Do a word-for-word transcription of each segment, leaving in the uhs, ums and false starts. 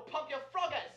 pump your froggers!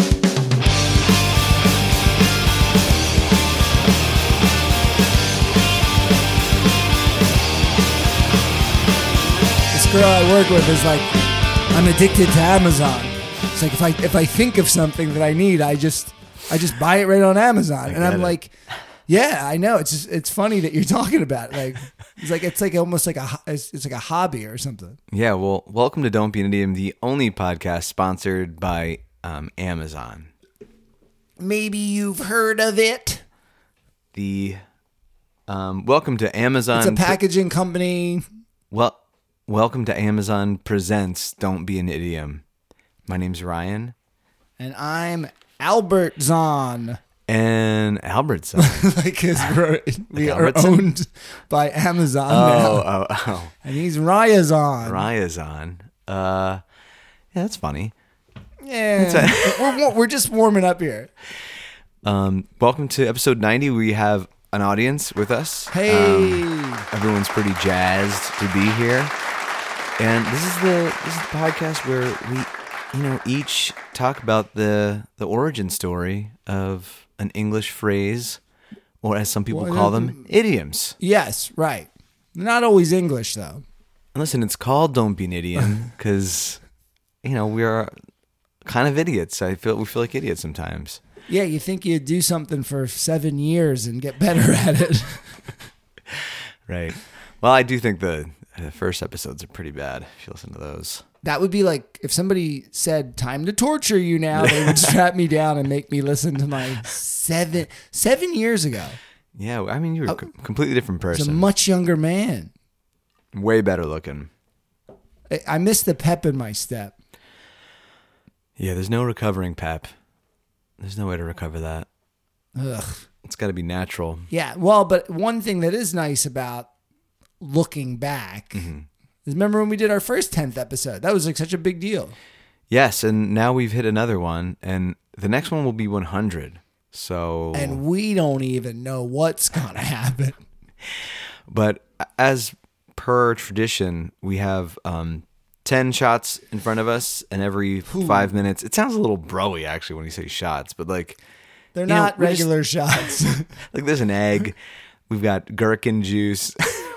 This girl I work with is like, I'm addicted to Amazon. It's like if I if I think of something that I need, I just I just buy it right on Amazon, and I'm it. like, yeah, I know. It's just, it's funny that you're talking about it. Like it's like it's like almost like a ho- it's, it's like a hobby or something. Yeah, well, welcome to Don't Be an Idiom, the only podcast sponsored by um, Amazon. Maybe you've heard of it. The um, welcome to Amazon. It's a packaging company. Well, welcome to Amazon presents Don't Be an Idiom. My name's Ryan. And I'm Albert Zahn. And Albertson. Like his, we are Albertson? owned by Amazon Oh, now. oh, oh. And he's Ryazon. Ryazon. Uh, yeah, that's funny. Yeah. we're, we're just warming up here. Um, welcome to episode ninety. We have an audience with us. Hey. Um, everyone's pretty jazzed to be here. And this is the this is the podcast where we, you know, each talk about the the origin story of an English phrase, or as some people Well, call them, idioms. Yes, right. Not always English, though. And listen, it's called Don't Be an Idiom because, you know, we're kind of idiots. I feel we feel like idiots sometimes. Yeah, you think you'd do something for seven years and get better at it. Right. Well, I do think the, the first episodes are pretty bad if you listen to those. That would be like if somebody said, time to torture you now, they would strap me down and make me listen to my seven, seven years ago. Yeah, I mean, you were a com- completely different I was person. a much younger man. Way better looking. I- I miss the pep in my step. Yeah, there's no recovering pep. There's no way to recover that. Ugh. It's got to be natural. Yeah, well, but one thing that is nice about looking back Mm-hmm. is remember when we did our first tenth episode? That was like such a big deal. Yes, and now we've hit another one, and the next one will be one hundred. So, And we don't even know what's going to happen. but as per tradition, we have um, ten shots in front of us, and every five minutes, it sounds a little broy actually when you say shots, but like, They're you know, not we're just- regular shots. like there's an egg, we've got gherkin juice,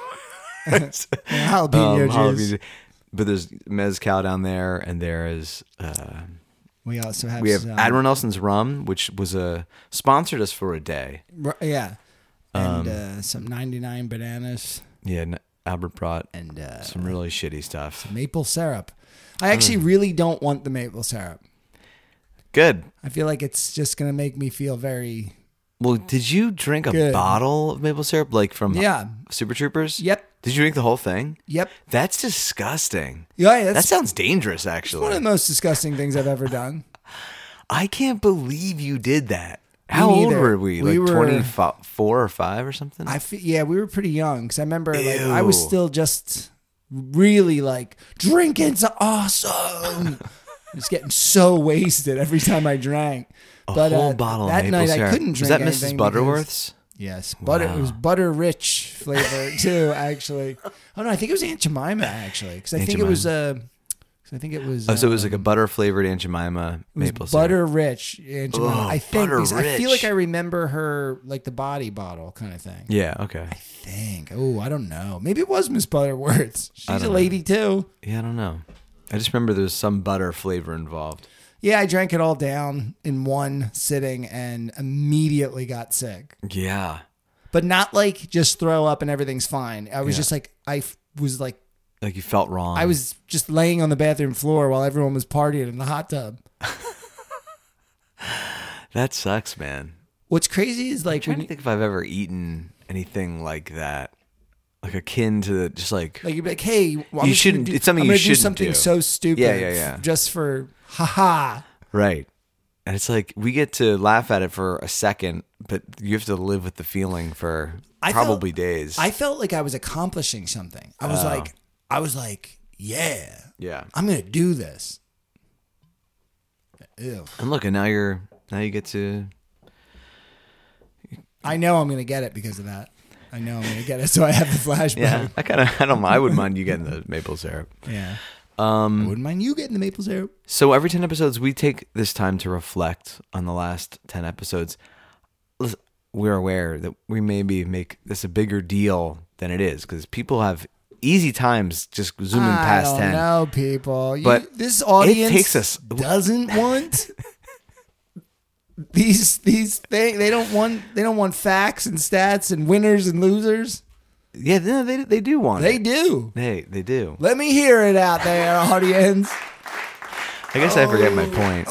Jalapeno um, juice. jalapeno- but there's mezcal down there, and there is uh, We also have we have some, Admiral Nelson's rum, which was a sponsored us for a day. r- yeah, and Um, uh, some ninety-nine bananas Yeah, and Albert brought and uh, some really shitty stuff. maple syrup. I actually Mm. really don't want the maple syrup. Good. I feel like it's just going to make me feel very Well, did you drink a Good. bottle of maple syrup like from yeah. Super Troopers? Yep. Did you drink the whole thing? Yep. That's disgusting. Yeah, yeah, That that's sounds dangerous, one actually. of the most disgusting things I've ever done. I can't believe you did that. How old neither. were we? We Like were- twenty-four or five or something? I fe- yeah, we were pretty young because I remember like I was Ew. still just really like drinking's awesome. Just getting so wasted every time I drank. a but whole uh, bottle that of maple night syrup. I couldn't drink Was that anything Missus because- Butterworth's? Yes, butter. It was Wow. butter rich flavor too. Actually, oh no, I think it was Aunt Jemima actually because I Aunt think it was uh, 'cause I think it was. Oh, so it was um, like a butter flavored Aunt Jemima it was maple syrup. butter rich Aunt Jemima. Ugh, I think butter because I feel like rich. I remember her like the body bottle kind of thing. Yeah, okay. I think. Oh, I don't know. Maybe it was Miss Butterworth's. I She's a don't lady too. Yeah, I don't know. I just remember there was some butter flavor involved. Yeah, I drank it all down in one sitting and immediately got sick. Yeah. But not like just throw up and everything's fine. I was Yeah. just like, I f- was like, Like you felt wrong. I was just laying on the bathroom floor while everyone was partying in the hot tub. That sucks, man. What's crazy is I'm like, trying when to you, think if I've ever eaten anything like that. Like akin to the, just like, like you'd be like, hey, well, I'm You just shouldn't- gonna do, it's something I'm you gonna do shouldn't something do. so stupid. Yeah, yeah, yeah. Just for haha. right. And it's like, we get to laugh at it for a second, but you have to live with the feeling for I felt- probably days. I felt like I was accomplishing something. I was Oh. like, I was like, yeah, yeah. I'm gonna do this. Ew. And look, and now you're, now you get to, I know I'm gonna get it because of that. I know I'm gonna get it, so I have the flashback. yeah, I kind of, I don't mind. I wouldn't mind you getting the maple syrup. Yeah. Um, I wouldn't mind you getting the maple syrup. So every ten episodes, we take this time to reflect on the last ten episodes. Listen, we're aware that we maybe make this a bigger deal than it is because people have easy times just zooming I past don't ten. know, people. You, But this audience it takes us doesn't want these these things. They don't want they don't want facts and stats and winners and losers. Yeah, no, they they do want They it. do. They they do. Let me hear it out there, audience. I guess I forget my point.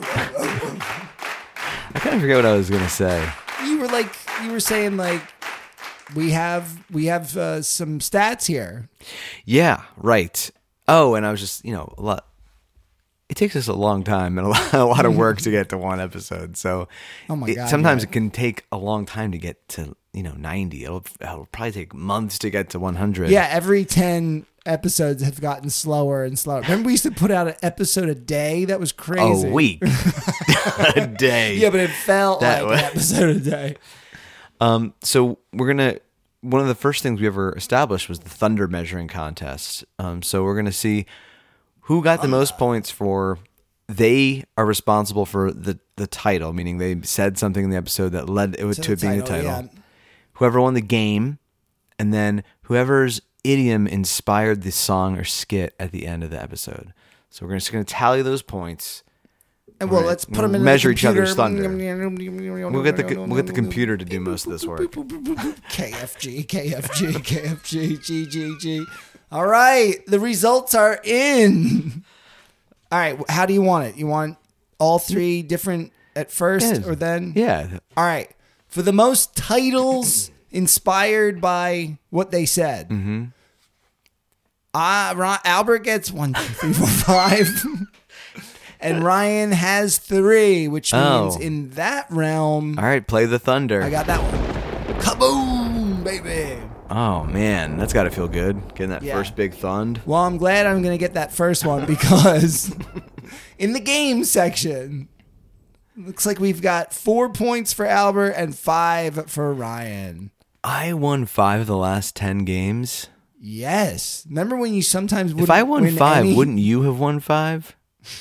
I kind of forget what I was gonna say. You were like you were saying like we have we have uh, some stats here. Yeah, right. Oh, and I was just you know a lot. It takes us a long time and a lot, a lot of work to get to one episode. So Oh my it- God, sometimes yeah. it can take a long time to get to, you know, ninety. It'll, it'll probably take months to get to one hundred. Yeah, every ten episodes have gotten slower and slower. Remember we used to put out an episode a day? That was crazy. A week. A day. Yeah, but it felt That like way. an episode a day. Um, so we're going to, one of the first things we ever established was the Thunder measuring contest. Um, so we're going to see who got the most points for they are responsible for the, the title, meaning they said something in the episode that led it To to the being the title, title. yeah. Whoever won the game, and then whoever's idiom inspired the song or skit at the end of the episode. So we're just going to tally those points. And well, Right. let's put them in Measure the each other's computer. thunder. We'll get the we'll get the computer to do most of this work. K F G, K F G, K F G, G, G, G. All right, the results are in. All right, how do you want it? You want all three different at first Yeah. or then? Yeah. All right. For the most titles inspired by what they said, mm-hmm. uh, Ron, Albert gets one, two, three, four, five. And Ryan has three, which means Oh. in that realm, All right, play the thunder. I got that one. Kaboom, baby. Oh man, that's got to feel good. Getting that Yeah. first big thund. Well, I'm glad I'm going to get that first one because in the game section, looks like we've got four points for Albert and five for Ryan. I won five of the last ten games. Yes. Remember when you sometimes would If I won win five, any- wouldn't you have won five?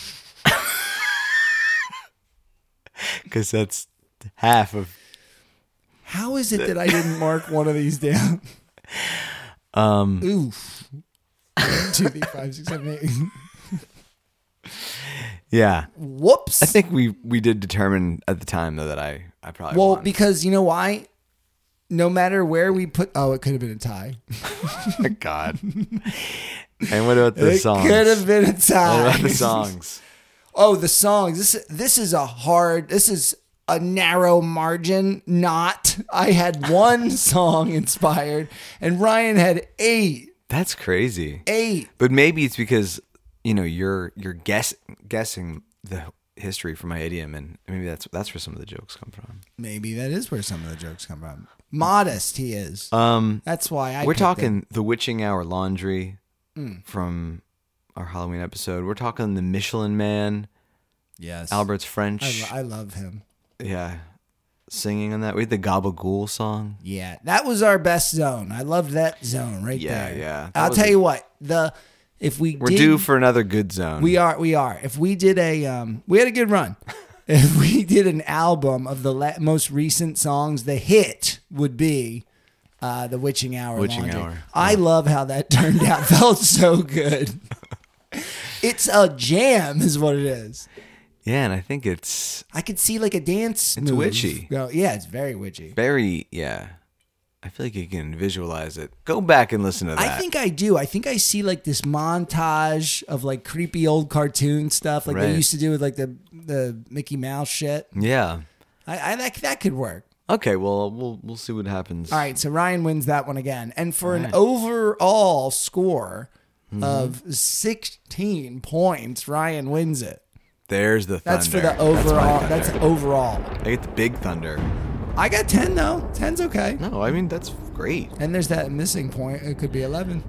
Because that's half of. How is it that I didn't mark one of these down? Um, Oof. One, two, three, five, six, seven, eight. yeah, Whoops. I think we we did determine at the time though that I I probably Well, won. because you know why? No matter where we put, oh, it could have been a tie. God. And what about the it songs? could have been a tie. What about the songs? Oh, the songs. This this is a hard. This is a narrow margin. Not. I had one song inspired, and Ryan had eight. That's crazy. Eight. But maybe it's because you know you're you're guess guessing the history for my idiom, and maybe that's that's where some of the jokes come from. Maybe that is where some of the jokes come from. Modest he is. Um, That's why I. we're picked talking it. the witching hour laundry Mm. from our Halloween episode. We're talking the Michelin Man, Yes. Albert's I, French. lo- I love him. Yeah, singing on that. We had the Gabagool song. Yeah, that was our best zone. I loved that zone right Yeah, there. yeah. That I'll was tell a- you what. The if we We're did, due for another good zone. we are we are. If we did a um, we had a good run. If we did an album of the la- most recent songs, the hit would be uh, the Witching Hour. Witching Laundry. Hour. I love how that turned out. Felt so good. It's a jam, is what it is. Yeah, and I think it's I could see like a dance. It's move witchy. Go. Yeah, it's very witchy. very, yeah. I feel like you can visualize it. Go back and listen to that. I think I do. I think I see like this montage of like creepy old cartoon stuff, like they Right. used to do with like the the Mickey Mouse shit. Yeah. I, I that that could work. Okay, well, we'll we'll see what happens. All right, so Ryan wins that one again, and for an right. overall score of sixteen points, Ryan wins it. There's the thunder. That's for the That's my overall. thunder. That's, overall. I get the big thunder. I got ten though. Ten's okay. No, I mean that's great. And there's that missing point. It could be eleven.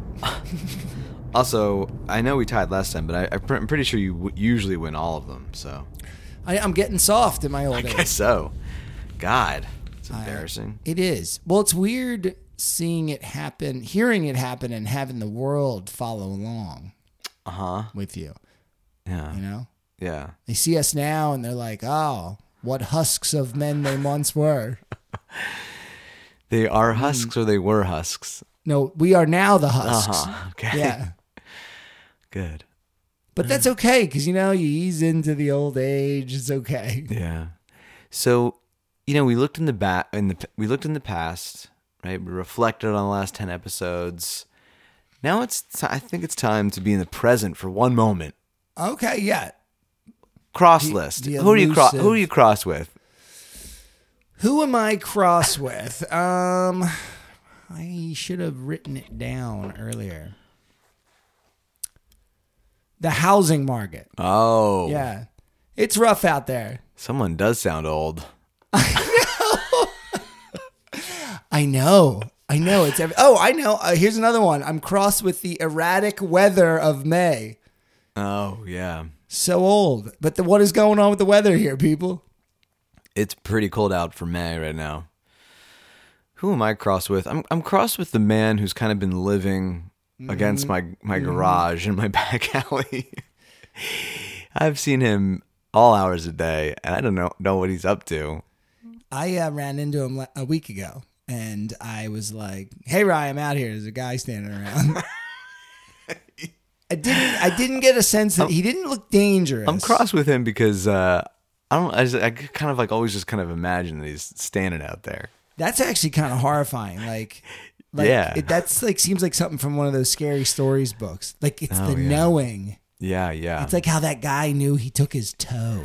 Also, I know we tied last time, but I, I'm pr- I'm pretty sure you w- usually win all of them. So I, I'm getting soft in my old I age. guess so. God, it's I- embarrassing. It is. Well, it's weird seeing it happen, hearing it happen, and having the world follow along. Uh huh. with you. Yeah. You know, Yeah. they see us now and they're like, "Oh, what husks of men they once were." They are husks, or they were husks. No, we are now the husks. Uh-huh. Okay. Yeah. Good. But that's okay, because, you know, you ease into the old age. It's okay. Yeah. So, you know, we looked in the back in the we looked in the past, right? We reflected on the last ten episodes. Now it's t- I think it's time to be in the present for one moment. Okay, yeah. Cross The- list. the Who do you cross? elusive- Who do you cross with? Who am I cross with? Um, I should have written it down earlier. The housing market. Oh, Yeah. It's rough out there. Someone does sound old. I know. I know. It's every- Oh, I know. Uh, here's another one. I'm cross with the erratic weather of May. Oh, yeah. So old. But the, what is going on with the weather here, people? It's pretty cold out for May right now. Who am I cross with? I'm I'm cross with the man who's kind of been living against my my garage in my back alley. I've seen him all hours a day, and I don't know know what he's up to. I uh, ran into him a week ago, and I was like, "Hey, Ryan, I'm out here. There's a guy standing around." I didn't. I didn't get a sense that he didn't look dangerous. I'm cross with him because uh, I don't. I, just, I kind of like always just kind of imagine that he's standing out there. That's actually kind of horrifying. Like, like Yeah. it, that's like seems like something from one of those scary stories books. Like it's Oh, the yeah. knowing. Yeah, yeah. It's like how that guy knew he took his toe,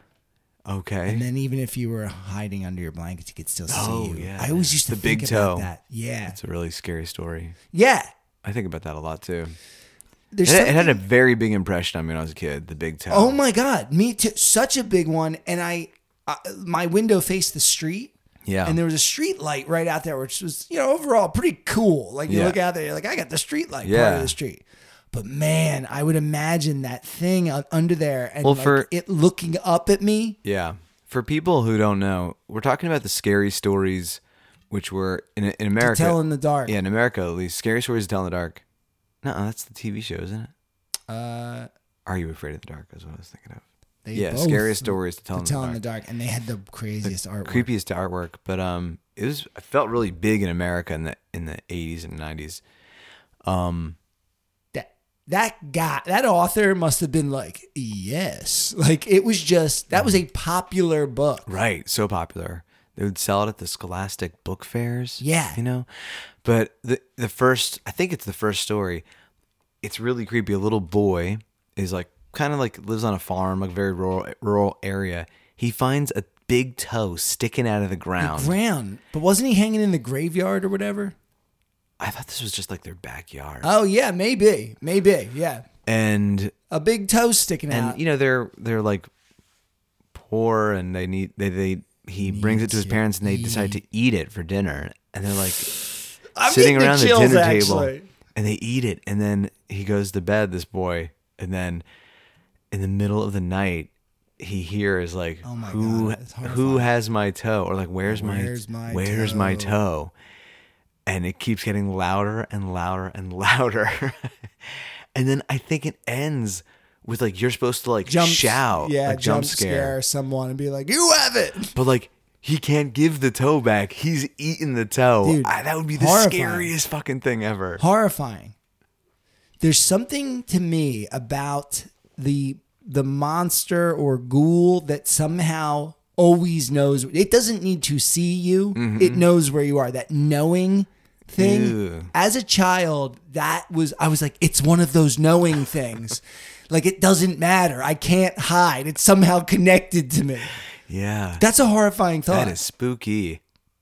okay. and then even if you were hiding under your blankets, he could still see Oh, you. yeah. I always used to The think big about toe. that. Yeah, It's a really scary story. yeah. I think about that a lot too. There's It, it had a something- very big impression on me when I was a kid. The big toe. Oh my God, me too. Such a big one, and I, uh, my window faced the street. Yeah. And there was a street light right out there, which was, you know, overall pretty cool. Like you Yeah. look out there, you're like, I got the street light part Yeah. of the street. But man, I would imagine that thing out under there and Well, like for- it looking up at me. Yeah. For people who don't know, we're talking about the scary stories, which were in in America. Tell in the dark. Yeah, in America at least, scary stories to tell in the dark. No, that's the T V show, isn't it? Uh, Are You Afraid of the Dark? Is what I was thinking of. they Yeah, both scariest stories to tell, to in, tell the in the dark. dark, and they had the craziest artwork. Creepiest artwork, but um, it was it felt really big in America in the in the eighties and nineties. Um, That that guy, that author must have been like, yes, like it was just that was a popular book. right, so popular. They would sell it at the Scholastic book fairs. Yeah. you know. But the the first, I think it's the first story. It's really creepy. A little boy is like kind of like lives on a farm, like very rural rural area. He finds a big toe sticking out of the ground. Ground, but wasn't he hanging in the graveyard or whatever? I thought this was just like their backyard. Oh yeah, maybe, maybe, yeah. and A big toe sticking and out. you know they're they're like poor and they need they they he brings it to his to parents and they decide to eat it for dinner and they're like I'm sitting getting the around the chills, dinner actually. table and they eat it and then he goes to bed, this boy, and then in the middle of the night he hears like Oh my who God, it's who horrifying. has my toe, or like where's my Where's my where's my toe? toe, and it keeps getting louder and louder and louder. And then I think it ends with like you're supposed to like Jump, shout, yeah, like jump, scare. someone and be like, "You have it." But like he can't give the toe back. He's eating the toe. Dude, I, that would be the horrifying. scariest fucking thing ever. Horrifying. There's something to me about the the monster or ghoul that somehow always knows. It doesn't need to see you. It knows where you are. That knowing thing. Ew. As a child, that was I was like, it's one of those knowing things. Like it doesn't matter. I can't hide. It's somehow connected to me. Yeah. That's a horrifying thought. That is spooky.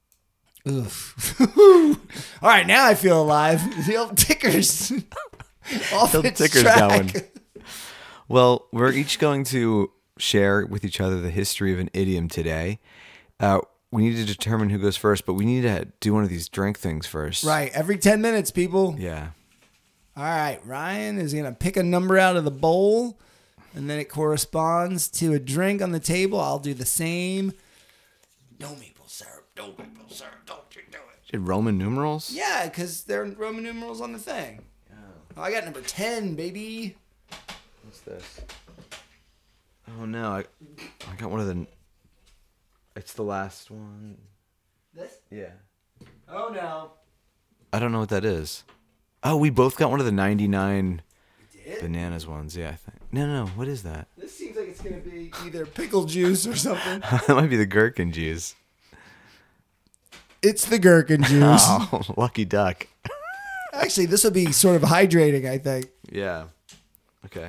Oof. All right, now I feel alive. The old ticker's off The its ticker's track. going. Well, we're each going to share with each other the history of an idiom today. Uh, we need to determine who goes first, but we need to do one of these drink things first. Right, every ten minutes, people. Yeah. All right, Ryan is going to pick a number out of the bowl, and then it corresponds to a drink on the table. I'll do the same. No maple syrup, no maple syrup, don't you do it. Did Roman numerals? Yeah, because they're Roman numerals on the thing. Oh, I got number ten, baby. What's this? Oh no, I I got one of the. It's the last one. This? Yeah. Oh no. I don't know what that is. Oh, we both got one of the ninety-nine Did? bananas ones. Yeah, I think. No, no, no. What is that? This seems like it's gonna be either pickle juice or something. That might be the gherkin juice. It's the gherkin juice. Oh, lucky duck. Actually, this would be sort of hydrating, I think. Yeah. Okay.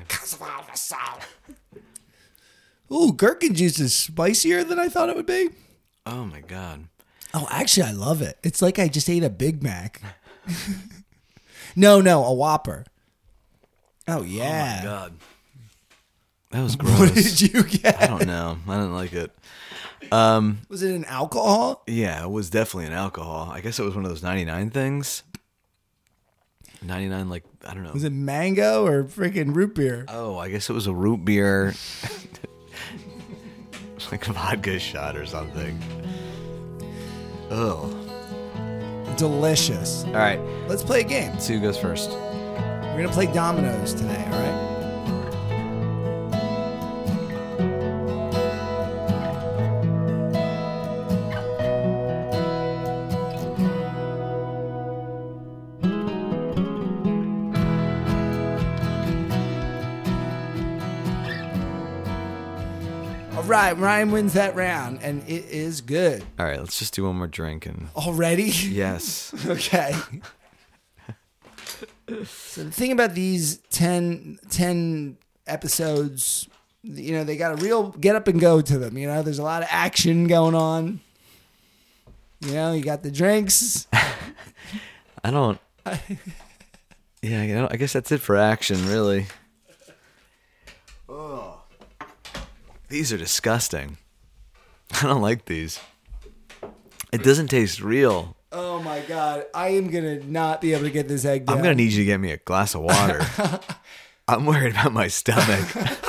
Ooh, gherkin juice is spicier than I thought it would be. Oh my god. Oh, actually, I love it. It's like I just ate a Big Mac. no, no, a Whopper. Oh, yeah. Oh my god. That was gross. What did you get? I don't know. I didn't like it. Um, Was it an alcohol? yeah, it was definitely an alcohol. I guess it was one of those ninety-nine things. ninety-nine, like, I don't know. Was it mango or freaking root beer? Oh, I guess it was a root beer. Like a vodka shot or something. Ugh. Delicious. All right. Let's play a game. Sue goes first. We're going to play dominoes today, all right? All right, Ryan wins that round, and it is good. All right, let's just do one more drink and. Already? Yes. Okay. So the thing about these ten, ten episodes, you know, they got a real get up and go to them. You know, there's a lot of action going on. You know, you got the drinks. I don't. Yeah, I don't- I guess that's it for action, really. Oh. These are disgusting. I don't like these. It doesn't taste real. Oh my God. I am going to not be able to get this egg down. I'm going to need you to get me a glass of water. I'm worried about my stomach.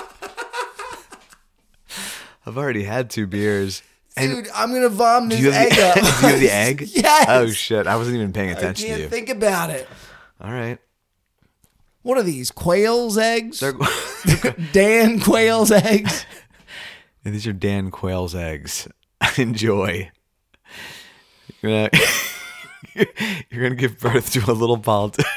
I've already had two beers. And Dude, I'm going to vom this do you have egg the, up. do you have the egg? Yes. Oh, shit. I wasn't even paying I attention to can't you. think about it. All right. What are these? Quail's eggs? They're, Dan Quail's eggs? these are Dan Quayle's eggs. Enjoy. You're gonna, you're gonna give birth to a little politician.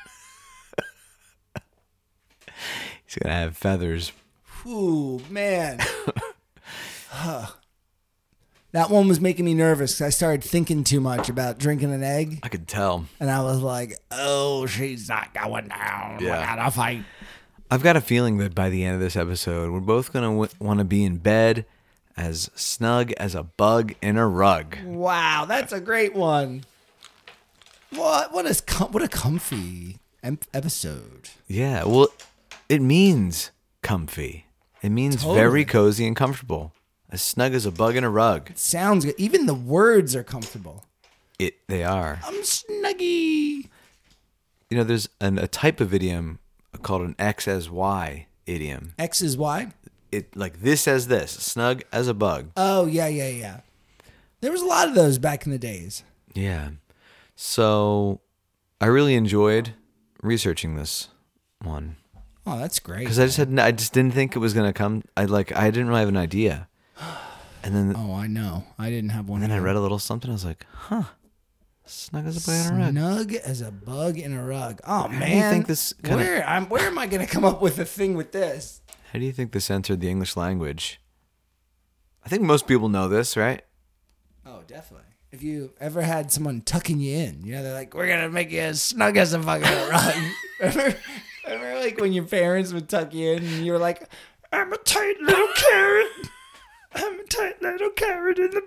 He's gonna have feathers. Ooh, man. Huh. That one was making me nervous because I started thinking too much about drinking an egg. I could tell. And I was like, oh, she's not going down. Yeah. We gotta fight. I've got a feeling that by the end of this episode, we're both gonna w- want to be in bed as snug as a bug in a rug. Wow, that's a great one. What? What is com- what a comfy em- episode. Yeah, well, it means comfy. It means Totally. very cozy and comfortable. As snug as a bug in a rug. Sounds good. Even the words are comfortable. It they are. I'm snuggy. You know, there's an, a type of idiom called an X as Y idiom. X is Y? It like this as this, snug as a bug. Oh, yeah, yeah, yeah. There was a lot of those back in the days. Yeah. So I really enjoyed researching this one Oh, that's great. because I just had I just didn't think it was gonna come. I like I didn't really have an idea, and then Oh, I know. I didn't have one. and then I either. read a little something. I was like, huh, snug as a bug in a rug. Snug as a bug in a rug. Oh How do you man, think this kinda- where I'm where am I going to come up with a thing with this? How do you think this entered the English language? I think most people know this, right? Oh, definitely. If you ever had someone tucking you in, you know, they're like, "We're gonna make you as snug as a bug in a rug." remember, remember, like when your parents would tuck you in, and you were like, "I'm a tight little carrot. I'm a tight little carrot in the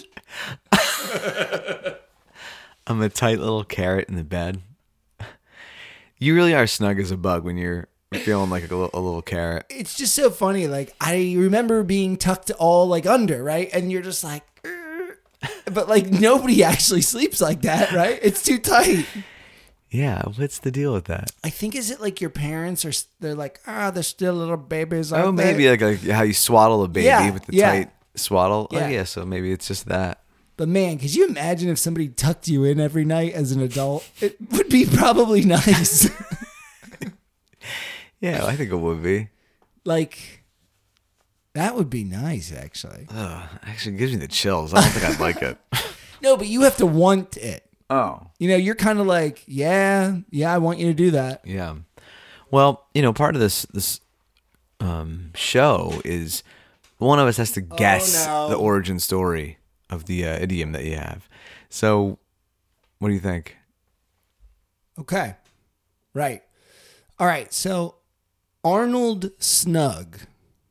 bed." I'm a tight little carrot in the bed. You really are snug as a bug when you're feeling like a little, a little carrot. It's just so funny. Like I remember being tucked all like under, right? And you're just like, "Urgh." But like nobody actually sleeps like that, right? It's too tight. Yeah, what's the deal with that? I think is it like your parents are they're like, ah, they're still little babies. Oh, aren't they?" maybe like, like how you swaddle a baby Yeah, with the yeah. tight swaddle. Yeah. Oh, yeah, so maybe it's just that. But man, could you imagine if somebody tucked you in every night as an adult? It would be probably nice. Yeah, I think it would be. Like, that would be nice, actually. Ugh, actually gives me the chills. I don't think I'd like it. No, but you have to want it. Oh. You know, you're kind of like, yeah, yeah, I want you to do that. Yeah. Well, you know, part of this this um, show is one of us has to guess no. the origin story of the uh, idiom that you have. So, what do you think? Okay. Right. All right. So, Arnold Snug,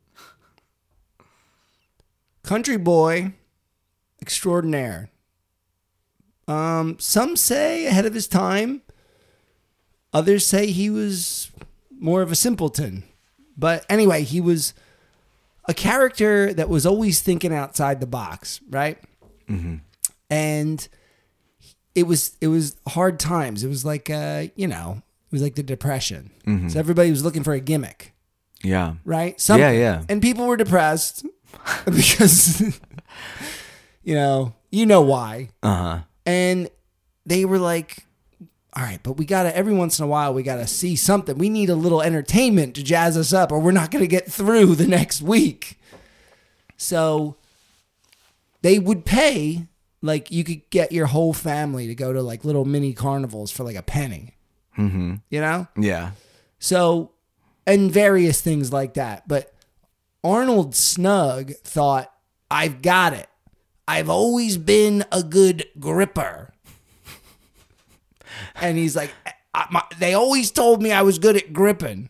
country boy extraordinaire. Um, some say ahead of his time. Others say he was more of a simpleton. But anyway, he was a character that was always thinking outside the box, right? Mm-hmm. And it was it was hard times. It was like uh, you know, it was like the Depression. Mm-hmm. So everybody was looking for a gimmick, Yeah. right? Something. Yeah, yeah. And people were depressed because you know, you know why. Uh-huh. And they were like, all right, but we got to, every once in a while, we got to see something. We need a little entertainment to jazz us up or we're not going to get through the next week. So they would pay, like you could get your whole family to go to like little mini carnivals for like a penny, Mm-hmm. you know? Yeah. So, and various things like that. But Arnold Snug thought, I've got it. I've always been a good gripper. And he's like, I, my, they always told me I was good at gripping.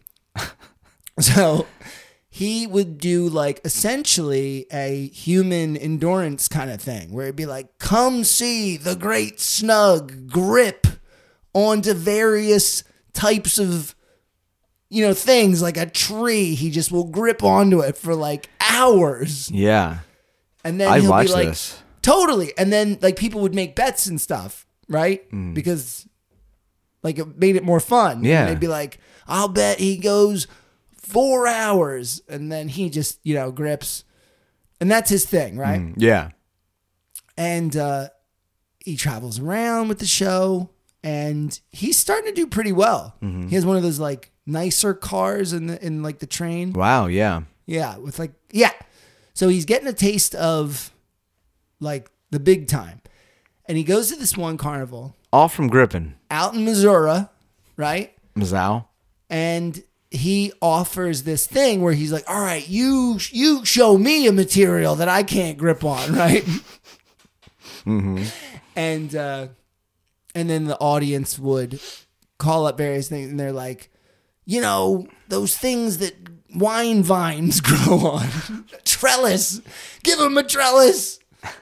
So he would do like essentially a human endurance kind of thing where it'd be like, come see the great Snug grip onto various types of, you know, things like a tree. He just will grip onto it for like hours. Yeah. And then I'd he'll watch be like, this. totally. And then like people would make bets and stuff, right? Mm. Because like it made it more fun. Yeah. And they'd be like, I'll bet he goes four hours. And then he just, you know, grips. And that's his thing, right? Mm, yeah. And uh, he travels around with the show. And he's starting to do pretty well. Mm-hmm. He has one of those like nicer cars in the in like the train. Wow, yeah. Yeah, with like, yeah. So he's getting a taste of like the big time. And he goes to this one carnival All from gripping. out in Missouri, right? Mazzow. And he offers this thing where he's like, all right, you you show me a material that I can't grip on, right? Mm-hmm. And uh, and then the audience would call up various things and they're like, you know, those things that wine vines grow on. Trellis. Give him a trellis.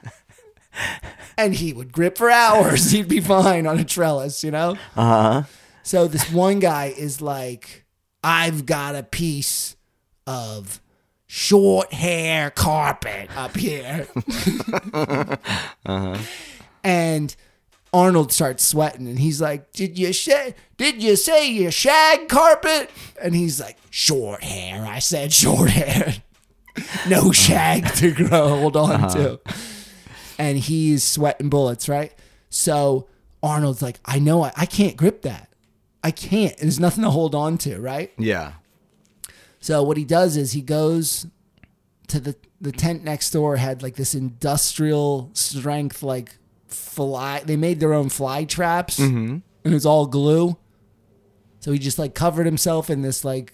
And he would grip for hours. He'd be fine on a trellis, you know? Uh-huh. So this one guy is like, I've got a piece of short hair carpet up here. Uh-huh. And Arnold starts sweating and he's like, did you say, did you say you shag carpet? And he's like, short hair. I said short hair. No shag to grow, hold on Uh-huh. to. And he's sweating bullets, right? So Arnold's like, I know I, I can't grip that. I can't. There's nothing to hold on to, right? Yeah. So what he does is he goes to the, the tent next door, had like this industrial strength, like fly. They made their own fly traps Mm-hmm. and it was all glue. So he just like covered himself in this like,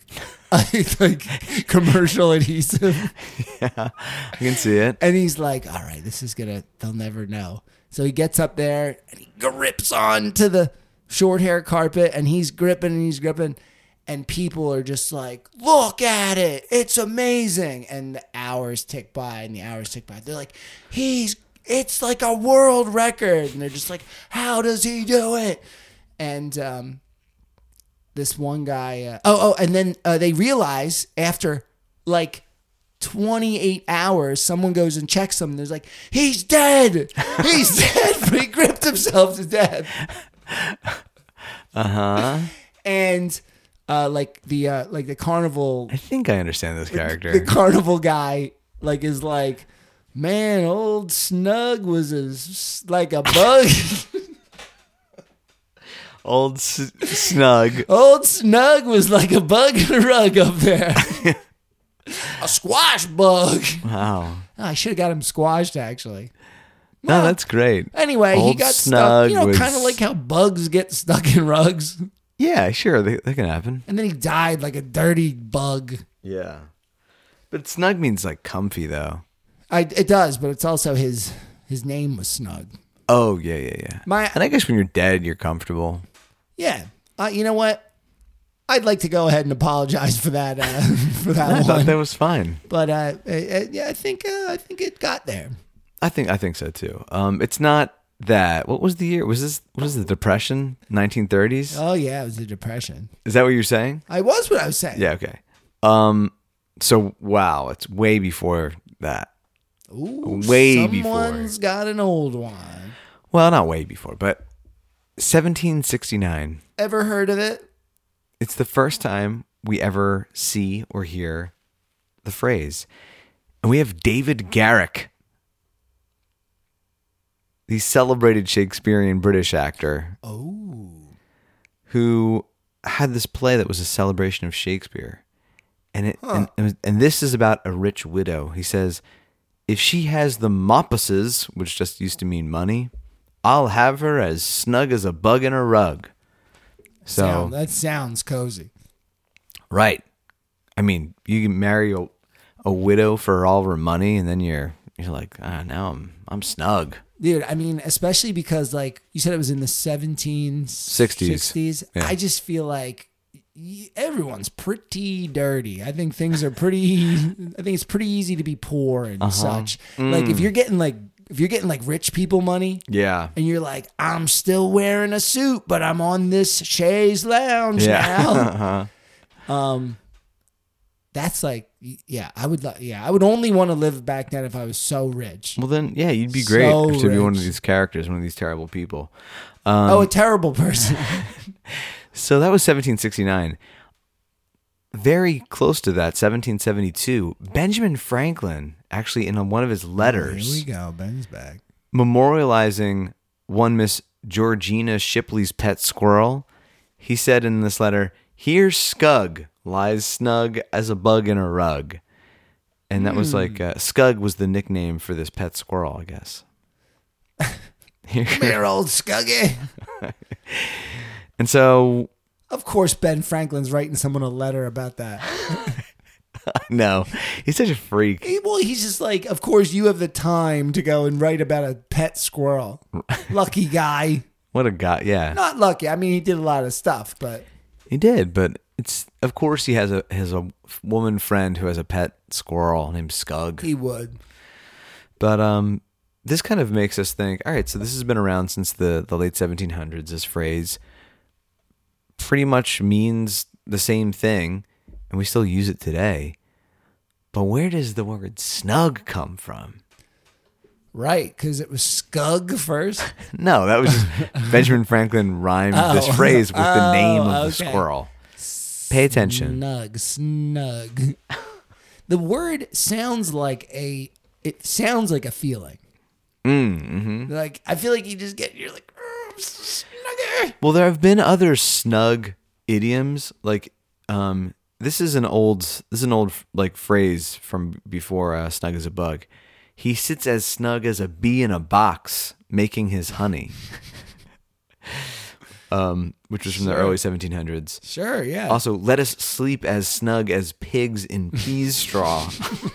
like commercial adhesive. Yeah, I can see it. And he's like, all right, this is going to, they'll never know. So he gets up there and he grips onto the short hair carpet and he's gripping and he's gripping. And people are just like, look at it. It's amazing. And the hours tick by and the hours tick by. They're like, he's, it's like a world record. And they're just like, how does he do it? And um, this one guy, uh, oh, oh, and then uh, they realize after like twenty-eight hours, someone goes and checks him. And there's like, he's dead. He's dead. But he gripped himself to death. Uh-huh. And uh, like the uh, like the carnival, I think I understand this character. the carnival guy like is like, man, old Snug was as like a bug. Old S- Snug. Old Snug was like a bug in a rug up there. A squash bug. Wow. Oh, I should have got him squashed, actually. No, Well, that's great. Anyway, he Old got Snug stuck. You know, was- kind of like how bugs get stuck in rugs. Yeah, sure. They, that can happen. And then he died like a dirty bug. Yeah. But Snug means like comfy, though. I, it does, but it's also his his name was Snug. Oh, yeah, yeah, yeah. My- and I guess when you're dead, you're comfortable. Yeah. Uh, you know what? I'd like to go ahead and apologize for that uh, for that I one. thought that was fine. But uh, uh, uh, yeah, I think uh, I think it got there. I think I think so too. Um, it's not that. What was the year? Was this? What was the Depression? nineteen thirties? Oh yeah, it was the Depression. Is that what you're saying? I was what I was saying. Yeah. Okay. Um. So wow, it's way before that. Ooh, Way before. someone's got an old one. Well, not way before, but seventeen sixty-nine. Ever heard of it? It's the first time we ever see or hear the phrase, and we have David Garrick, the celebrated Shakespearean British actor. Oh. Who had this play that was a celebration of Shakespeare. And it and, and, and this is about a rich widow. He says, if she has the moppuses, which just used to mean money, I'll have her as snug as a bug in a rug. So Sound, that sounds cozy. right. I mean, you can marry a, a widow for all of her money, and then you're you're like, ah, now I'm I'm snug. Dude, I mean, especially because, like, you said it was in the seventeen sixties. Yeah. I just feel like y- everyone's pretty dirty. I think things are pretty, I think it's pretty easy to be poor and such. Like, if you're getting, like, if you're getting, like, rich people money, Yeah. and you're like, I'm still wearing a suit, but I'm on this chaise lounge Yeah. now. um, that's like, yeah, I would, li- yeah, I would only want to live back then if I was so rich. Well, then, yeah, you'd be great So to be one of rich. these characters, one of these terrible people. Um, oh, a terrible person. So that was seventeen sixty-nine. Very close to that, seventeen seventy-two, Benjamin Franklin, actually in one of his letters, Here we go. Ben's back. memorializing one Miss Georgina Shipley's pet squirrel, he said in this letter, "Here Scug lies snug as a bug in a rug." And that was like, uh, Scug was the nickname for this pet squirrel, I guess. Come here, old Scuggy. And so, Of course, Ben Franklin's writing someone a letter about that. no, he's such a freak. He- well, he's just like, of course, you have the time to go and write about a pet squirrel. Lucky guy. What a guy, yeah. Not lucky. I mean, he did a lot of stuff, but He did, but it's of course he has a has a woman friend who has a pet squirrel named Scug. he would. But um, this kind of makes us think. All right, so this has been around since the the late seventeen hundreds. This phrase pretty much means the same thing, and we still use it today. But where does the word snug come from? Right, because it was Scug first. No, that was just Benjamin Franklin rhymed this Oh. phrase with the Oh, name of the okay. squirrel. Pay attention. Snug, snug. The word sounds like a. It sounds like a feeling. Mm, mm-hmm. Like I feel like you just get. You're like, "Oh, snugger." Well, there have been other snug idioms. Like, um, this is an old, this is an old like phrase from before uh, "snug as a bug." He sits as snug as a bee in a box, making his honey. um, which was from the Sure. early seventeen hundreds. Sure, yeah. Also, let us sleep as snug as pigs in peas straw.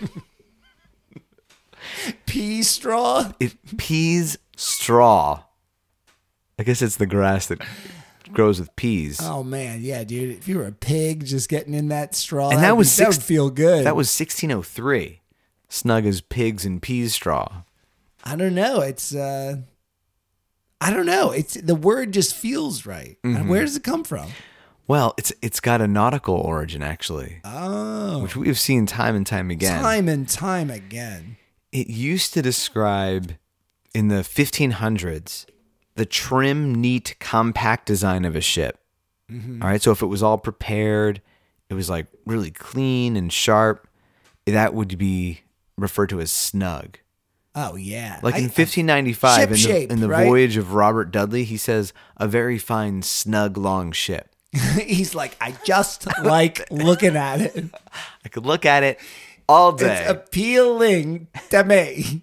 Pea straw. It peas straw. I guess it's the grass that grows with peas. Oh man, yeah, dude. If you were a pig just getting in that straw, And that, that would, was be- that six- would feel good. That was sixteen oh three. Snug as pigs in peas straw. I don't know. It's uh I don't know. It's the word just feels right. Mm-hmm. Where does it come from? Well, it's it's got a nautical origin actually, Oh, which we've seen time and time again. time and time again. It used to describe in the fifteen hundreds the trim, neat, compact design of a ship. Mm-hmm. All right, so if it was all prepared, it was like really clean and sharp, that would be referred to as snug. Oh, yeah. Like I- in fifteen ninety-five, in the, Ship-shaped, in the right? voyage of Robert Dudley, he says, a very fine, snug, long ship. He's like, I just like looking at it. I could look at it all day. It's appealing to me.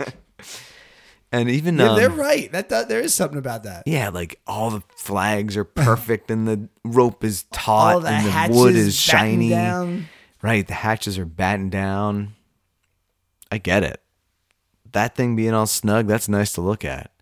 and even, Yeah, um, they're right. That, that there is something about that. yeah, like all the flags are perfect and the rope is taut All the and the hatches wood is battened shiny. down. Right, the hatches are battened down. I get it. That thing being all snug, that's nice to look at.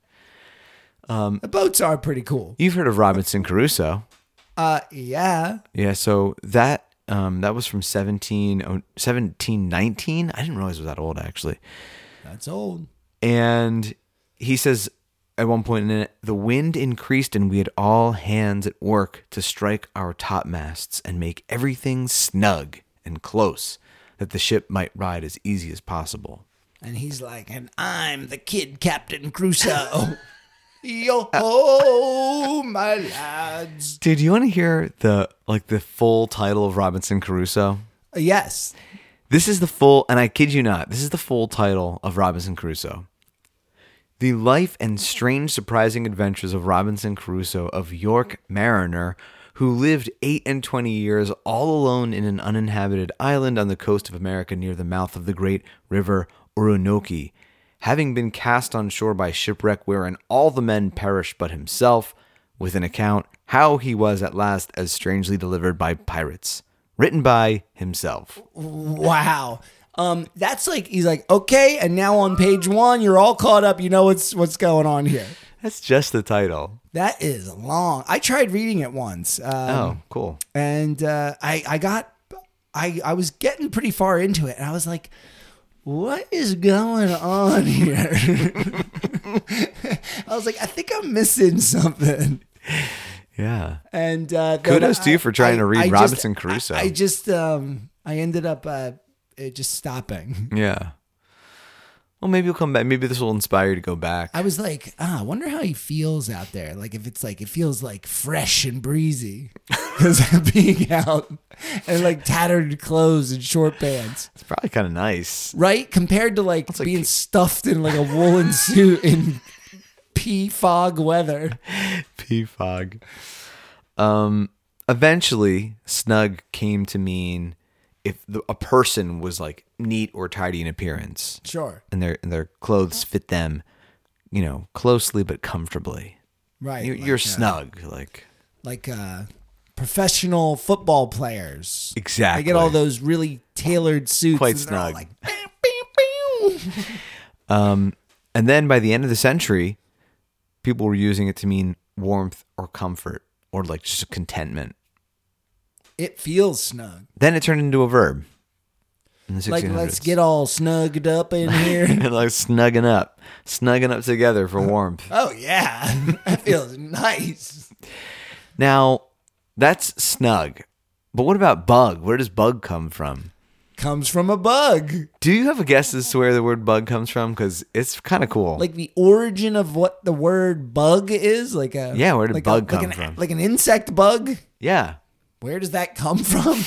The boats are pretty cool. You've heard of Robinson Crusoe. Uh, yeah. Yeah, so that um, that was from seventeen, seventeen nineteen. I didn't realize it was that old, actually. That's old. And he says at one point in it, the wind increased and we had all hands at work to strike our topmasts and make everything snug and close, that the ship might ride as easy as possible. And he's like, and I'm the kid Captain Crusoe. Yo ho, my lads. Dude, you want to hear the like the full title of Robinson Crusoe? Uh, yes. This is the full, and I kid you not, this is the full title of Robinson Crusoe. The life and strange, surprising adventures of Robinson Crusoe of York Mariner, who lived eight and twenty years all alone in an uninhabited island on the coast of America near the mouth of the great river Orinoco, having been cast on shore by shipwreck wherein all the men perished but himself, with an account how he was at last as strangely delivered by pirates. Written by himself. Wow. Um, that's like, he's like, okay, and now on page one, you're all caught up. You know what's what's going on here. That's just the title. That is long. I tried reading it once. Um, Oh, cool. And uh, I, I got, I, I was getting pretty far into it, and I was like, what is going on here? I was like, I think I'm missing something. Yeah. And uh, Kudos then to you for trying to read just- Robinson Crusoe. I, I just, um, I ended up uh, uh, just stopping. Yeah. Well, maybe you'll come back. Maybe this will inspire you to go back. I was like, ah, I wonder how he feels out there. Like if it's like, it feels like fresh and breezy because being out and like tattered clothes and short pants, It's probably kind of nice. right? Compared to like like- being stuffed in like a woolen suit in pea fog weather. P fog. Um, eventually, snug came to mean if the, a person was like neat or tidy in appearance, Sure. and their and their clothes fit them, you know, closely but comfortably. Right. You're, like, you're uh, snug, like Like uh, professional football players. exactly. They get all those really tailored suits. Quite and they're all snug. like, "Pew, pew, pew." Um, and then by the end of the century, people were using it to mean warmth or comfort or like just contentment. It feels snug. Then it turned into a verb. In the Like, sixteen hundreds. let's get all snugged up in here. like snugging up, snugging up together for warmth. Oh, yeah. That feels nice. Now, that's snug. But what about bug? Where does bug come from? Comes from a bug. Do you have a guess as to where the word bug comes from? Because it's kind of cool. Like the origin of what the word bug is. Like a Yeah, where did like bug a, like come an, from? Like an insect bug. yeah. Where does that come from?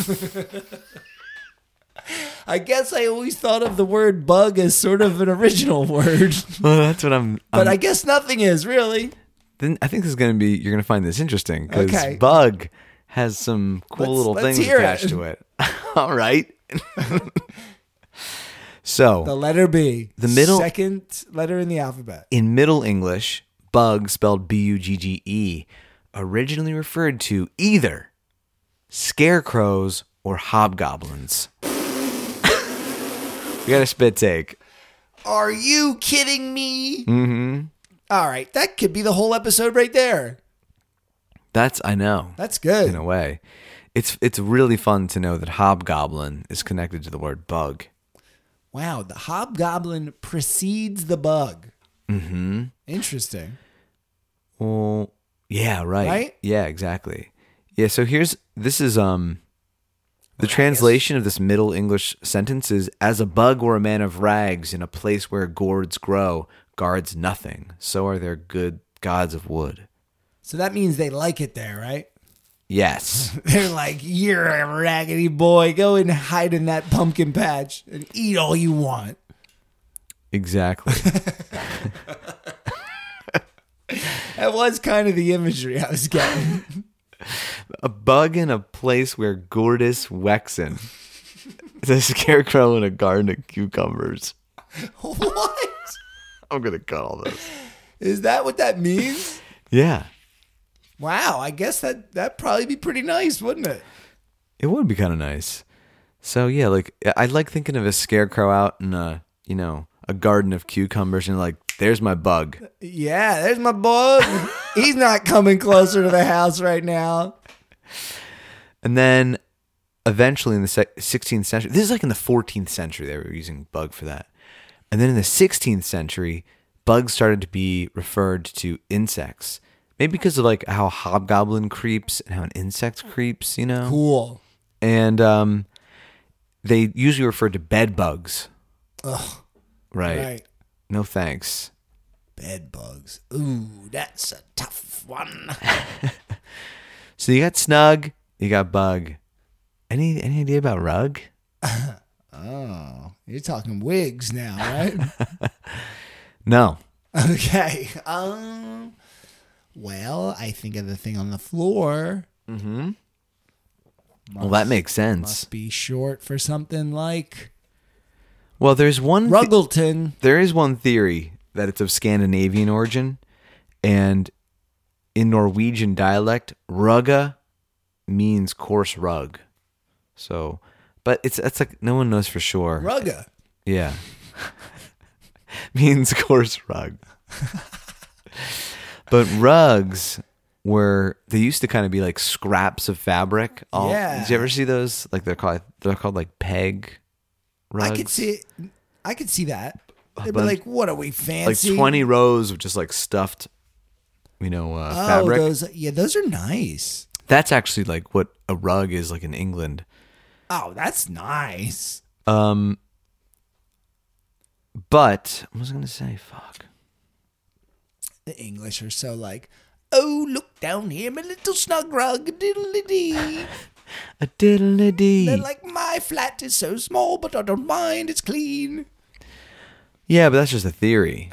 I guess I always thought of the word bug as sort of an original word, Well, that's what I'm. but I'm I guess nothing is really. then I think this is going to be. You're going to find this interesting because Okay. bug has some cool Let's- little let's things hear attached it. to it. All right. so The letter B. The middle- Second letter in the alphabet. in Middle English, bug spelled B U G G E originally referred to either scarecrows or hobgoblins. We got a spit take. Are you kidding me? Mm-hmm. All right. That could be the whole episode right there. That's I know. That's good. In a way. It's it's really fun to know that hobgoblin is connected to the word bug. Wow. The hobgoblin precedes the bug. Mm-hmm. Interesting. Well, yeah, right. Right? Yeah, exactly. Yeah, so here's this is um the translation of this Middle English sentence is as a bug or a man of rags in a place where gourds grow, guards nothing. So are their good gods of wood. So that means they like it there, right? Yes. They're like, you're a raggedy boy. Go and hide in that pumpkin patch and eat all you want. Exactly. That was kind of the imagery I was getting. A bug in a place where Gordis Wexen. The scarecrow in a garden of cucumbers. What? I'm going to cut all this. Is that what that means? Yeah. Wow, I guess that that'd probably be pretty nice, wouldn't it? It would be kind of nice. So, yeah, like, I like thinking of a scarecrow out in a, you know, a garden of cucumbers and like, there's my bug. Yeah, there's my bug. He's not coming closer to the house right now. And then eventually in the sixteenth century, this is like in the fourteenth century, they were using bug for that. And then in the sixteenth century, bugs started to be referred to insects. Maybe because of like how hobgoblin creeps and how an insect creeps, you know? Cool. And um, they usually refer to bed bugs. Ugh. Right. Right. No thanks. Bed bugs. Ooh, that's a tough one. So you got snug, you got bug. Any any idea about rug? Oh, you're talking wigs now, right? No. Okay. Um. Well, I think of the thing on the floor. Mm-hmm. Well, that makes sense. Must be short for something like Well, there's one. Th- Ruggleton. there is one theory that it's of Scandinavian origin, and in Norwegian dialect, rugga means coarse rug. So, but it's it's like no one knows for sure. Rugga. Yeah. Means coarse rug. But rugs were, they used to kind of be like scraps of fabric. All, Yeah. Did you ever see those? Like they're called they're called like peg rugs. I could see it. I could see that. They'd be bunch- like, "What are we like fancy?" twenty rows of just like stuffed, you know, uh, Oh, fabric. those. Yeah, those are nice. That's actually like what a rug is like in England. Oh, that's nice. Um, but what was I gonna say? Fuck. The English are so like, "Oh, look down here, my little snug rug, diddly-dee." A diddle-a-dee. They're like, "My flat is so small, but I don't mind. It's clean." Yeah, but that's just a theory.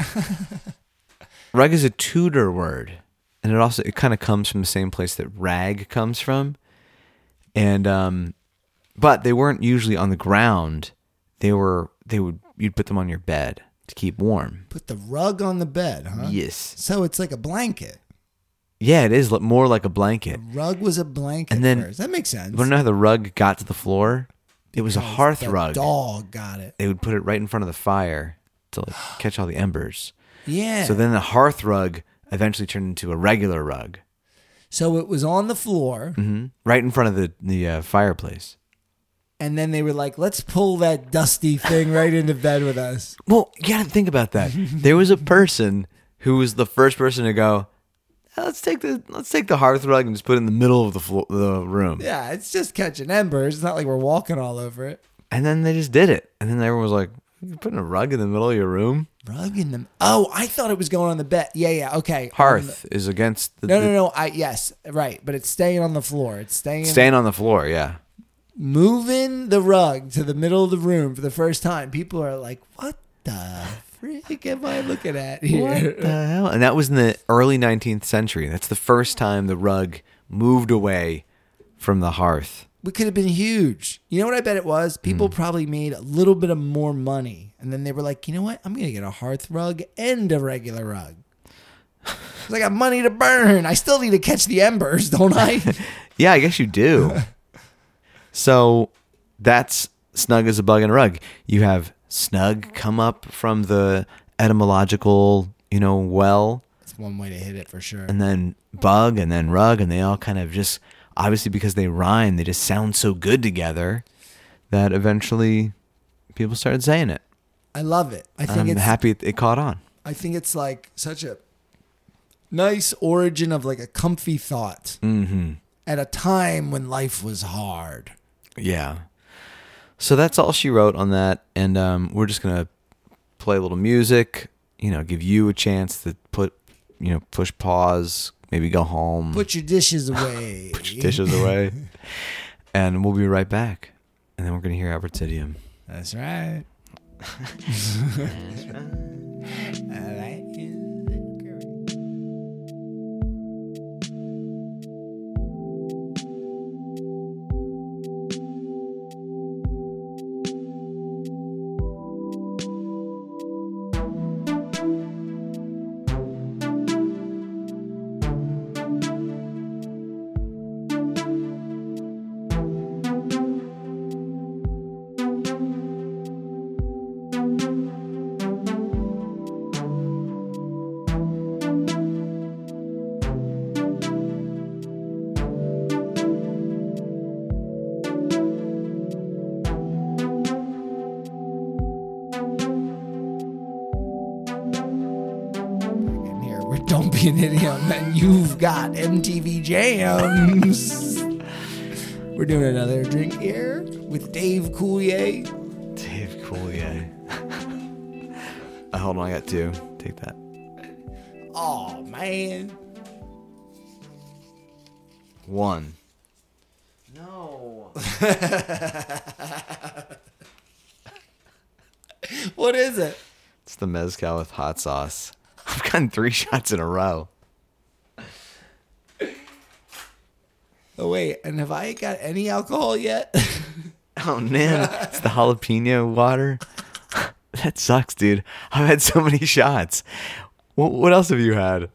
Rug is a Tudor word, and it also it kind of comes from the same place that rag comes from. And um, but they weren't usually on the ground. They were they would you'd put them on your bed to keep warm. Put the rug on the bed, huh? Yes. So it's like a blanket. Yeah, it is li- more like a blanket. The rug was a blanket. And then- first. That makes sense. You want to know how the rug got to the floor? It was a Because hearth the rug. Dog got it. They would put it right in front of the fire to like catch all the embers. Yeah. So then the hearth rug eventually turned into a regular rug, So it was on the floor, hmm right in front of the the uh, fireplace. and then they were like, "Let's pull that dusty thing right into bed with us." Well, you gotta think about that. There was a person who was the first person to go, "Uh, let's take the let's take the hearth rug and just put it in the middle of the flo- the room. Yeah, it's just catching embers. It's not like we're walking all over it. And then they just did it. And then everyone was like, "You're putting a rug in the middle of your room?" Rug in them. Oh, I thought it was going on the bed. Yeah, yeah. Okay. Hearth is against the, No, the no, no. I yes, right. But it's staying on the floor. It's staying. staying on the floor. Yeah. Moving the rug to the middle of the room for the first time. People are like, "What the frick am I looking at here?" What the hell? And that was in the early nineteenth century. That's the first time the rug moved away from the hearth. We could have been huge. You know what I bet it was? People Hmm. probably made a little bit of more money. And then they were like, you know what? I'm going to get a hearth rug and a regular rug. 'Cause I got money to burn. I still need to catch the embers, don't I? Yeah, I guess you do. So that's snug as a bug in a rug. You have snug come up from the etymological, you know, well, That's one way to hit it for sure. and then bug and then rug, and they all kind of just, obviously because they rhyme, they just sound so good together that eventually people started saying it. I love it. I think I'm it's happy it it caught on. I think it's like such a nice origin of like a comfy thought Mm-hmm. at a time when life was hard. Yeah. So that's all she wrote on that, and um, we're just gonna play a little music. You know, give you a chance to put, you know, push pause, maybe go home, Put your dishes away. put your dishes away, and we'll be right back. And then we're gonna hear Advertidium. That's right. Don't be an idiot, and you've got M T V Jams. We're doing another drink here with Dave Coulier. Dave Coulier. uh, hold on, I got two. Take that. Oh, man. One. No. What is it? It's the mezcal with hot sauce. I've gotten three shots in a row. Oh, wait. And have I got any alcohol yet? Oh, man. It's the jalapeno water. That sucks, dude. I've had so many shots. What, what else have you had?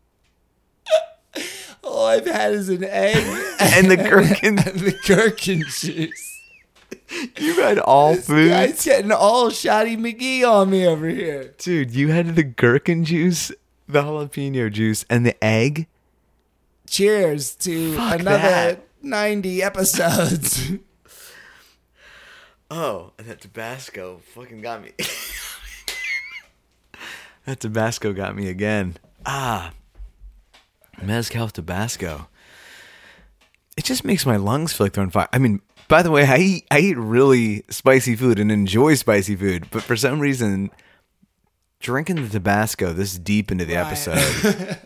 All I've had is an egg. And the gherkin. And the gherkin juice. You had all This food? guy's getting all Shotty McGee on me over here. Dude, you had the gherkin juice, the jalapeno juice, and the egg? Cheers to Fuck another that. ninety episodes. Oh, and that Tabasco fucking got me. That Tabasco got me again. Ah. Mezcal with Tabasco. It just makes my lungs feel like they're on fire. I mean, by the way, I eat, I eat really spicy food and enjoy spicy food, but for some reason, drinking the Tabasco this deep into the Right. episode,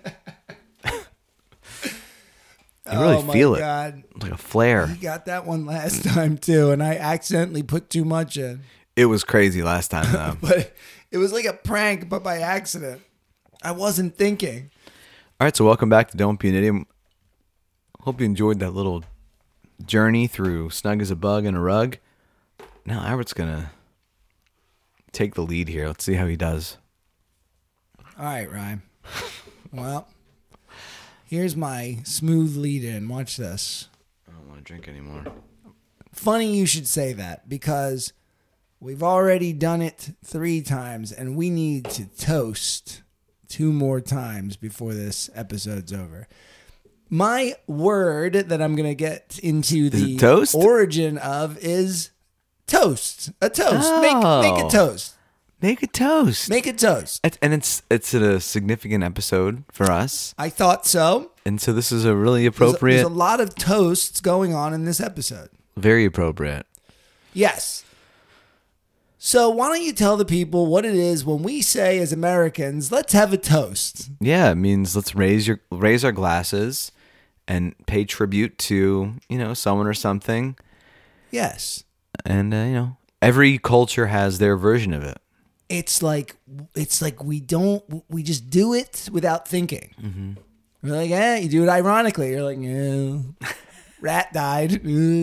I really Oh my feel God. it like a flare. He got that one last time too, and I accidentally put too much in. It was crazy last time, though. But it was like a prank, but by accident. I wasn't thinking. All right, so welcome back to Don't Be an Idiot. Hope you enjoyed that little journey through Snug as a Bug and a Rug. Now Albert's gonna take the lead here. Let's see how he does. All right, Ryan. Well, here's my smooth lead in. Watch this. I don't want to drink anymore. Funny you should say that because we've already done it three times and we need to toast two more times before this episode's over. My word that I'm going to get into Is the it toast? origin of is toast. A toast. Oh. Make, make a toast. Make a toast. Make a toast. It's, and it's it's a significant episode for us, I thought so. and so this is a really There's a, appropriate, there's a lot of toasts going on in this episode. very appropriate. Yes. So why don't you tell the people what it is when we say as Americans, let's have a toast. Yeah, it means let's raise your raise our glasses and pay tribute to, you know, someone or something. Yes. And uh, you know, every culture has their version of it. It's like it's like we don't we just do it without thinking. Mm-hmm. We're like, eh, you do it ironically. You're like, yeah, rat died.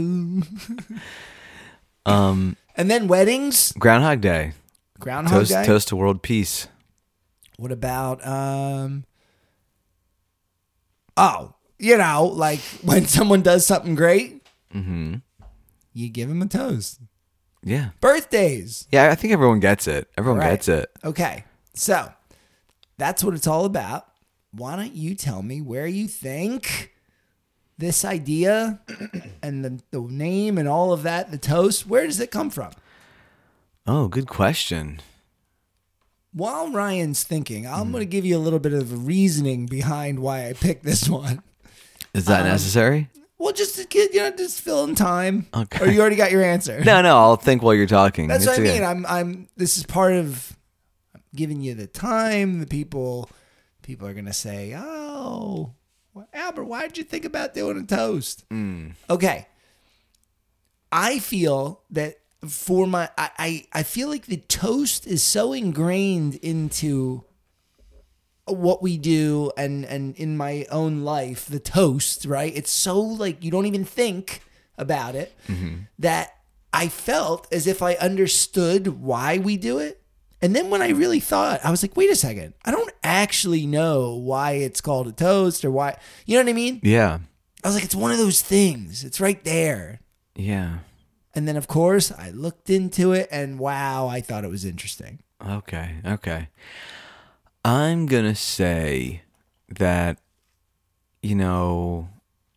Um, And then weddings, Groundhog Day. Groundhog Toast, Day. toast to world peace. What about um? Oh, you know, like when someone does something great, Mm-hmm. you give them a toast. Yeah. Birthdays. Yeah, I think everyone gets it. Everyone Right. gets it. Okay, so that's what it's all about. Why don't you tell me where you think this idea and the, the name and all of that, the toast, where does it come from? Oh, good question. While Ryan's thinking, Hmm. I'm going to give you a little bit of reasoning behind why I picked this one. Is that Um, necessary? Well, just to get, you know, just fill in time. Okay. Or you already got your answer. No, no, I'll think while you're talking. That's It's what I okay. mean. I'm, I'm. This is part of I'm giving you the time. The people, people are gonna say, "Oh, well, Albert, why did you think about doing a toast?" Mm. Okay. I feel that for my, I, I, I feel like the toast is so ingrained into what we do and, and in my own life, the toast, right? It's so like, you don't even think about it mm-hmm. that I felt as if I understood why we do it. And then when I really thought, I was like, wait a second, I don't actually know why it's called a toast or why, you know what I mean? Yeah. I was like, it's one of those things. It's right there. Yeah. And then, of course, I looked into it and wow, I thought it was interesting. Okay. Okay. I'm going to say that, you know,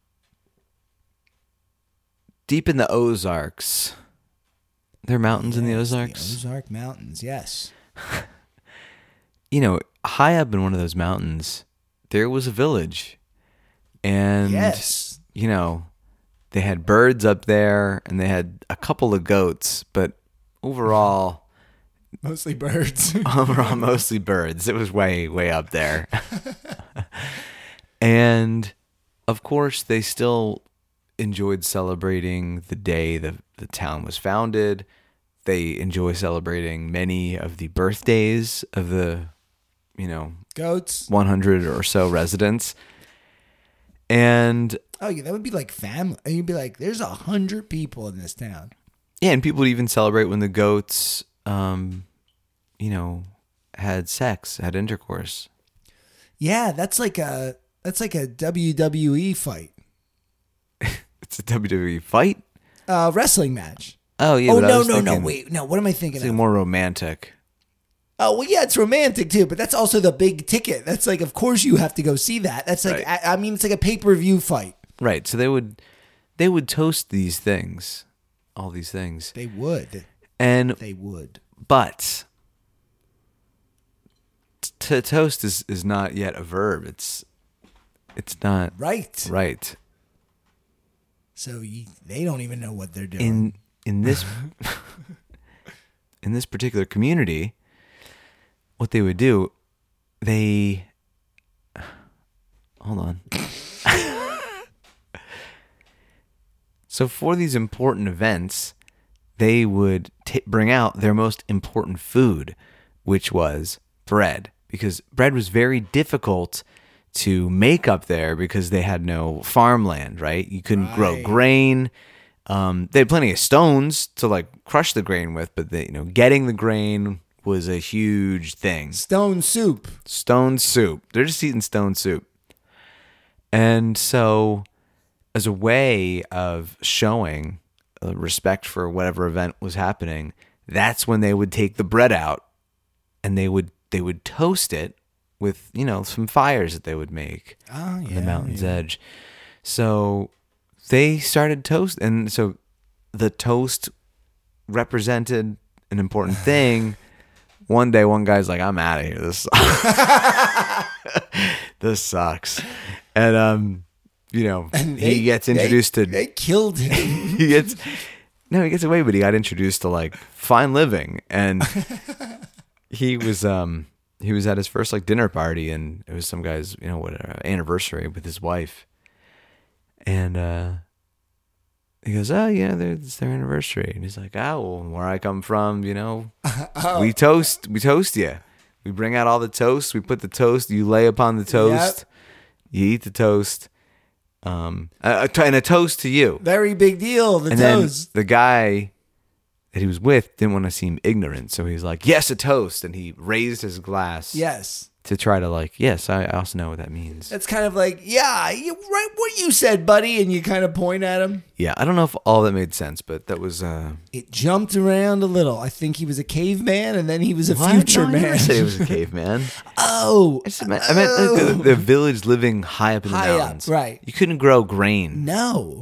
deep in the Ozarks, there are mountains yes, in the Ozarks. The Ozark Mountains, yes. You know, high up in one of those mountains, there was a village. And, yes. you know, they had birds up there and they had a couple of goats, but overall... Mostly birds. Overall, mostly birds. It was way, way up there. And, of course, they still enjoyed celebrating the day the, the town was founded. They enjoy celebrating many of the birthdays of the, you know... Goats. one hundred or so residents. And... Oh, yeah, that would be like family. You'd be like, there's a hundred people in this town. Yeah, and people would even celebrate when the goats, um, you know, had sex, had intercourse. Yeah, that's like a that's like a W W E fight. It's a W W E fight? Uh, wrestling match. Oh, yeah. Oh, but no, I was no, thinking, no, wait. No, what am I thinking It's like of? more romantic. Oh, well, yeah, it's romantic too, but that's also the big ticket. That's like, of course you have to go see that. That's like, Right. I, I mean, it's like a pay-per-view fight. Right. So they would they would toast these things, all these things. They would. And They would. but t- to toast is, is not yet a verb. It's it's not Right. right. So you, they don't even know what they're doing. In in this in this particular community, what they would do, they hold on. So for these important events, they would t- bring out their most important food, which was bread, because bread was very difficult to make up there because they had no farmland, right? You couldn't grow Right. grain. Um, they had plenty of stones to like crush the grain with, but they, you know, getting the grain was a huge thing. Stone soup. Stone soup. They're just eating stone soup. And so, as a way of showing uh, respect for whatever event was happening, that's when they would take the bread out and they would they would toast it with, you know, some fires that they would make Oh, on yeah. the mountain's yeah. edge. So they started toast, and so the toast represented an important thing. One day, one guy's like, "I'm out of here. This sucks. This sucks," and um, you know, And he they- gets introduced they, to. They killed him. he gets no, he gets away, but he got introduced to like fine living, and he was um he was at his first like dinner party, and it was some guy's you know what uh, anniversary with his wife, and uh, he goes, "Oh yeah, it's their anniversary," and he's like, "Oh, well, where I come from, you know, Oh. we toast, we toast you. We bring out all the toast. We put the toast. You lay upon the toast. You eat the toast." Um, a, a to- and a toast to you. Very big deal. The And toast. then the guy that he was with didn't want to seem ignorant, so he's like, "Yes, a toast," and he raised his glass Yes. to try to like, "Yes, I also know what that means." That's kind of like, yeah, you right what you said, buddy, and you kind of point at him. Yeah, I don't know if all that made sense, but that was uh, It jumped around a little. I think he was a caveman, and then he was a what? future No, I never man. said he was a caveman. Oh, I, just meant, I meant like, the, the village living high up in the High up, mountains. right. You couldn't grow grain. no.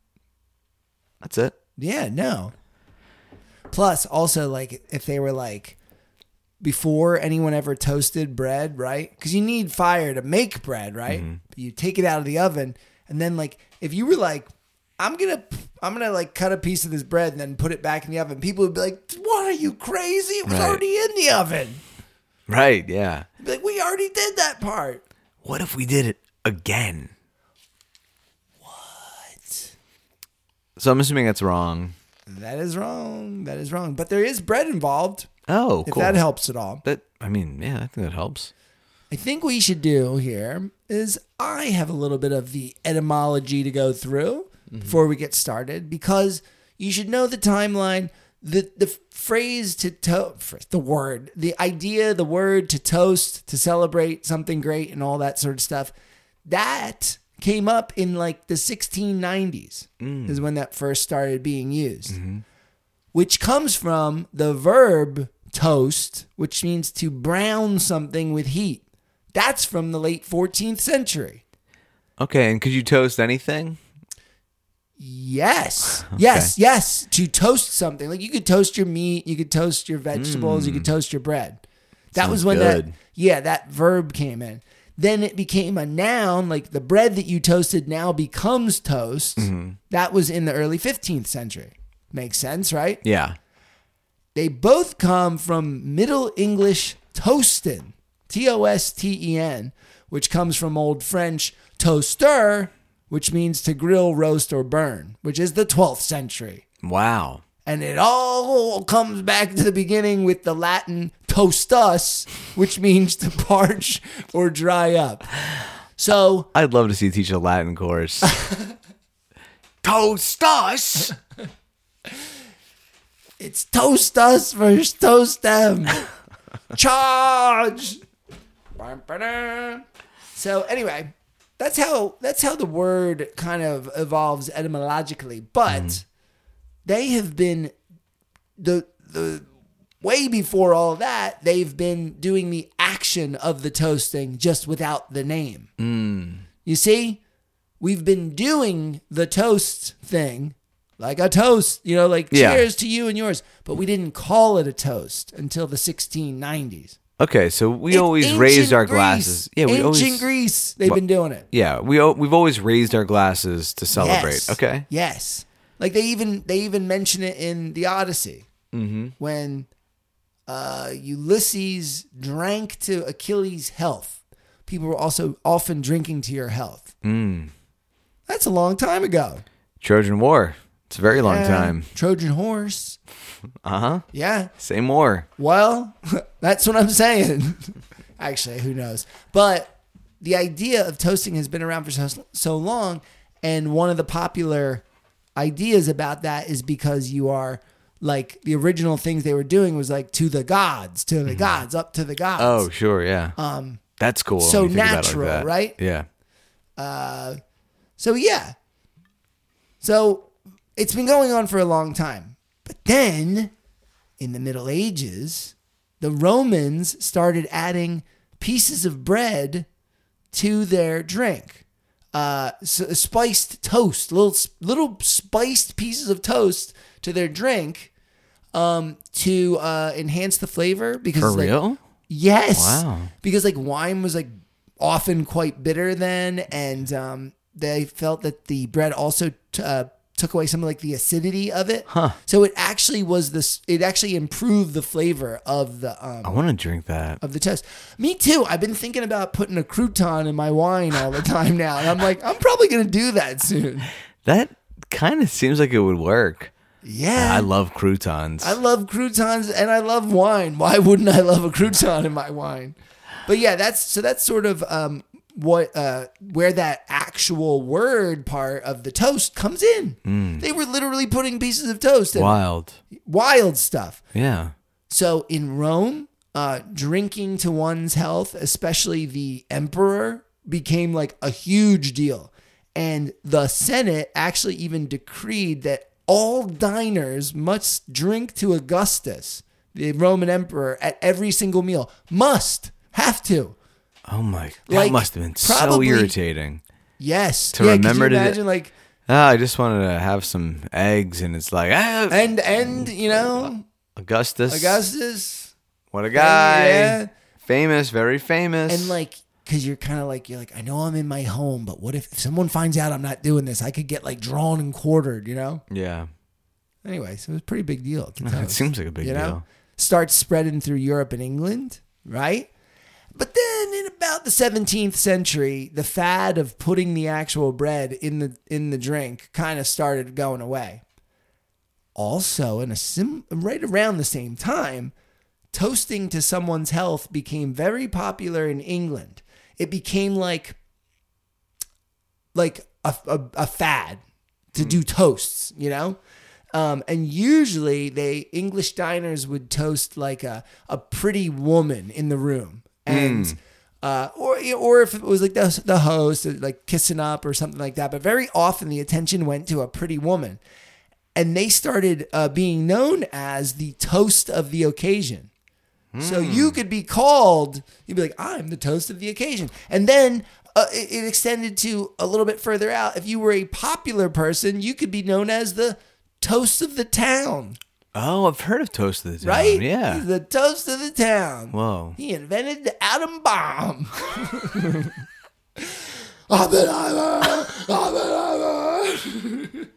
That's it. Yeah, no. Plus, also, like, if they were like, before anyone ever toasted bread, right? Because you need fire to make bread, right? Mm-hmm. You take it out of the oven, and then, like, if you were like, I'm gonna, I'm gonna like cut a piece of this bread and then put it back in the oven, people would be like, "What are you crazy? It was Right. already in the oven." Right, yeah. You'd be like, "We already did that part." What if we did it again? What? So I'm assuming that's wrong. That is wrong. That is wrong. But there is bread involved. Oh, if cool. that helps at all. That I mean, yeah, I think that helps. I think what we should do here is I have a little bit of the etymology to go through mm-hmm. before we get started, because you should know the timeline. The the phrase to toast, the word, the idea, the word to toast, to celebrate something great and all that sort of stuff, that came up in like the sixteen nineties mm. is when that first started being used, mm-hmm. which comes from the verb toast, which means to brown something with heat. That's from the late fourteenth century. Okay, and could you toast anything? Yes. Okay. Yes, yes. To toast something. Like you could toast your meat, you could toast your vegetables, mm. you could toast your bread. That Sounds was when good. that, yeah, that verb came in. Then it became a noun, like the bread that you toasted now becomes toast. Mm-hmm. That was in the early fifteenth century. Makes sense, right? Yeah. They both come from Middle English toasten, T O S T E N, which comes from Old French toaster, which means to grill, roast, or burn, which is the twelfth century. Wow. And it all comes back to the beginning with the Latin toastus, which means to parch or dry up. So I'd love to see you teach a Latin course. Toastus? It's toast us versus toast them. Charge. So anyway, that's how that's how the word kind of evolves etymologically. But mm. they have been the the way before all of that, they've been doing the action of the toasting just without the name. Mm. You see, we've been doing the toast thing like a toast, you know, like yeah. cheers to you and yours. But we didn't call it a toast until the sixteen nineties. Okay, so we it's always raised our Greece. glasses. Yeah, we ancient always, Greece, they've well, been doing it. Yeah, we we've always raised our glasses to celebrate. Yes. Okay. Yes, like they even they even mention it in the Odyssey mm-hmm. when uh, Ulysses drank to Achilles' health. People were also often drinking to your health. Mm. That's a long time ago. Trojan War. It's a very long yeah. time. Trojan horse. Uh-huh. Yeah. Say more. Well, that's what I'm saying. Actually, who knows? But the idea of toasting has been around for so, so long, and one of the popular ideas about that is because you are, like, the original things they were doing was like to the gods, to the mm-hmm. gods, up to the gods. Oh, sure, yeah. Um, that's cool. So natural, like right? Yeah. Uh, so, yeah. So it's been going on for a long time. But then, in the Middle Ages, the Romans started adding pieces of bread to their drink. Uh, so spiced toast, little little spiced pieces of toast to their drink um, to uh, enhance the flavor. Because For like, real? Yes. Wow. Because like wine was like often quite bitter then, and um, they felt that the bread also t- uh, took away some of like the acidity of it. Huh. So it actually was this, it actually improved the flavor of the, um, I want to drink that. Of the toast. Me too. I've been thinking about putting a crouton in my wine all the time now. And I'm like, I'm probably going to do that soon. That kind of seems like it would work. Yeah. I love croutons. I love croutons and I love wine. Why wouldn't I love a crouton in my wine? But yeah, that's, so that's sort of, um, what uh where that actual word part of the toast comes in. Mm. They were literally putting pieces of toast in. Wild. Wild stuff. Yeah. So in Rome, uh drinking to one's health, especially the emperor, became like a huge deal. And the Senate actually even decreed that all diners must drink to Augustus, the Roman emperor, at every single meal. Must. Have to. Oh my! That like, must have been probably, so irritating. Yes, to yeah, remember could you to imagine like. Ah, I just wanted to have some eggs, and it's like ah, and and you know Augustus. Augustus, what a guy! And, yeah. Famous, very famous. And like, because you're kind of like you're like I know I'm in my home, but what if, if someone finds out I'm not doing this? I could get like drawn and quartered, you know? Yeah. Anyway, so it was a pretty big deal. It seems like a big you deal. Know? Starts spreading through Europe and England, right? But then in about the seventeenth century, the fad of putting the actual bread in the in the drink kind of started going away. also, in a sim, right around the same time, toasting to someone's health became very popular in England. It became like, like a, a, a fad to do toasts, you know? Um, and usually they English diners would toast like a, a pretty woman in the room. And mm. uh, or or if it was like the, the host, like kissing up or something like that. But very often the attention went to a pretty woman. And they started uh, being known as the toast of the occasion. So you could be called, you'd be like, I'm the toast of the occasion. And then uh, it, it extended to a little bit further out. If you were a popular person, you could be known as the toast of the town. Oh, I've heard of toast of the town. Right? Yeah. He's the toast of the town. Whoa. He invented the atom bomb. Oppenheimer! Oppenheimer!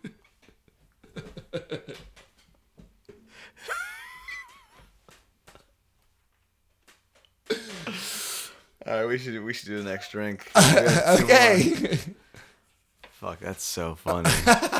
All right, we should we should do the next drink. Okay. Fuck, that's so funny.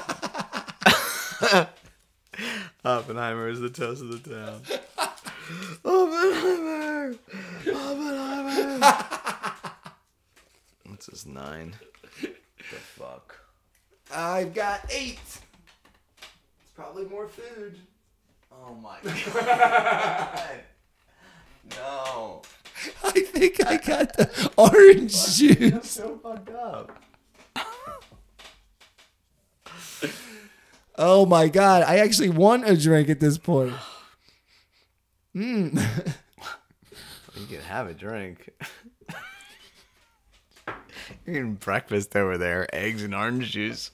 Oppenheimer is the toast of the town. Oppenheimer! Oppenheimer! What's this, nine? What the fuck? I've got eight. It's probably more food. Oh my god. No. I think I got the orange juice. I'm so fucked up. Oh my god! I actually want a drink at this point. Mm. You can have a drink. You're eating breakfast over there, eggs and orange juice.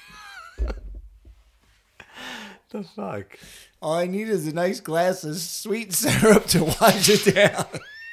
The fuck? All I need is a nice glass of sweet syrup to wash it down.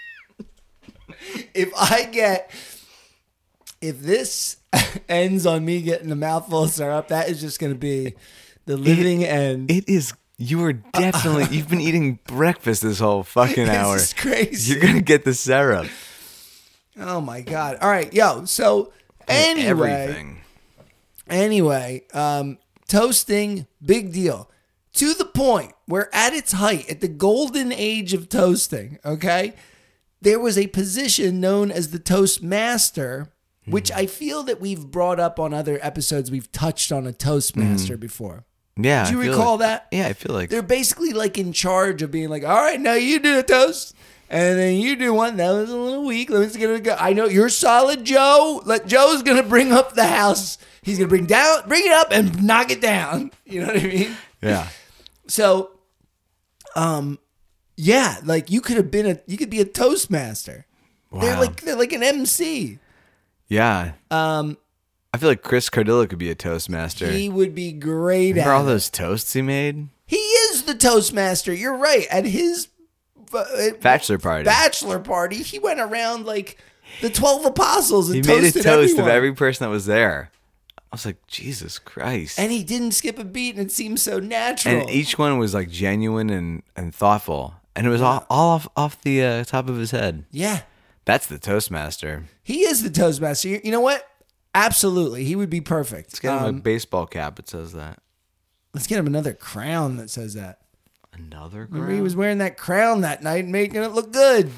If I get, if this ends on me getting a mouthful of syrup, that is just going to be the living it, end. It is. You are definitely. You've been eating breakfast this whole fucking hour. This is crazy. You're gonna get the syrup. Oh my god! All right, yo. So anyway, everything. Anyway, um, toasting, big deal. To the point where at its height, at the golden age of toasting, okay, there was a position known as the Toastmaster, mm. which I feel that we've brought up on other episodes. We've touched on a Toastmaster mm. before. Yeah. Do you I feel recall like, that? Yeah, I feel like. They're basically like in charge of being like, all right, now you do a toast. And then you do one. That was a little weak. Let's get it go. I know you're solid, Joe. Let Joe's going to bring up the house. He's going to bring down, bring it up and knock it down. You know what I mean? Yeah. So, um, yeah, like you could have been a, you could be a Toastmaster. Wow. They're like, they're like an M C. Yeah. Um, I feel like Chris Cardillo could be a Toastmaster. He would be great Remember at all it. those toasts he made? He is the Toastmaster. You're right. At his uh, bachelor party, bachelor party, he went around like the twelve apostles and he toasted made a toast everyone. of every person that was there. I was like, Jesus Christ. And he didn't skip a beat, and it seemed so natural. And each one was like genuine and, and thoughtful. And it was all, all off, off the uh, top of his head. Yeah. That's the Toastmaster. He is the Toastmaster. You, you know what? Absolutely. He would be perfect. Let's get him um, a baseball cap that says that. Let's get him another crown that says that. Another crown? Remember he was wearing that crown that night and making it look good.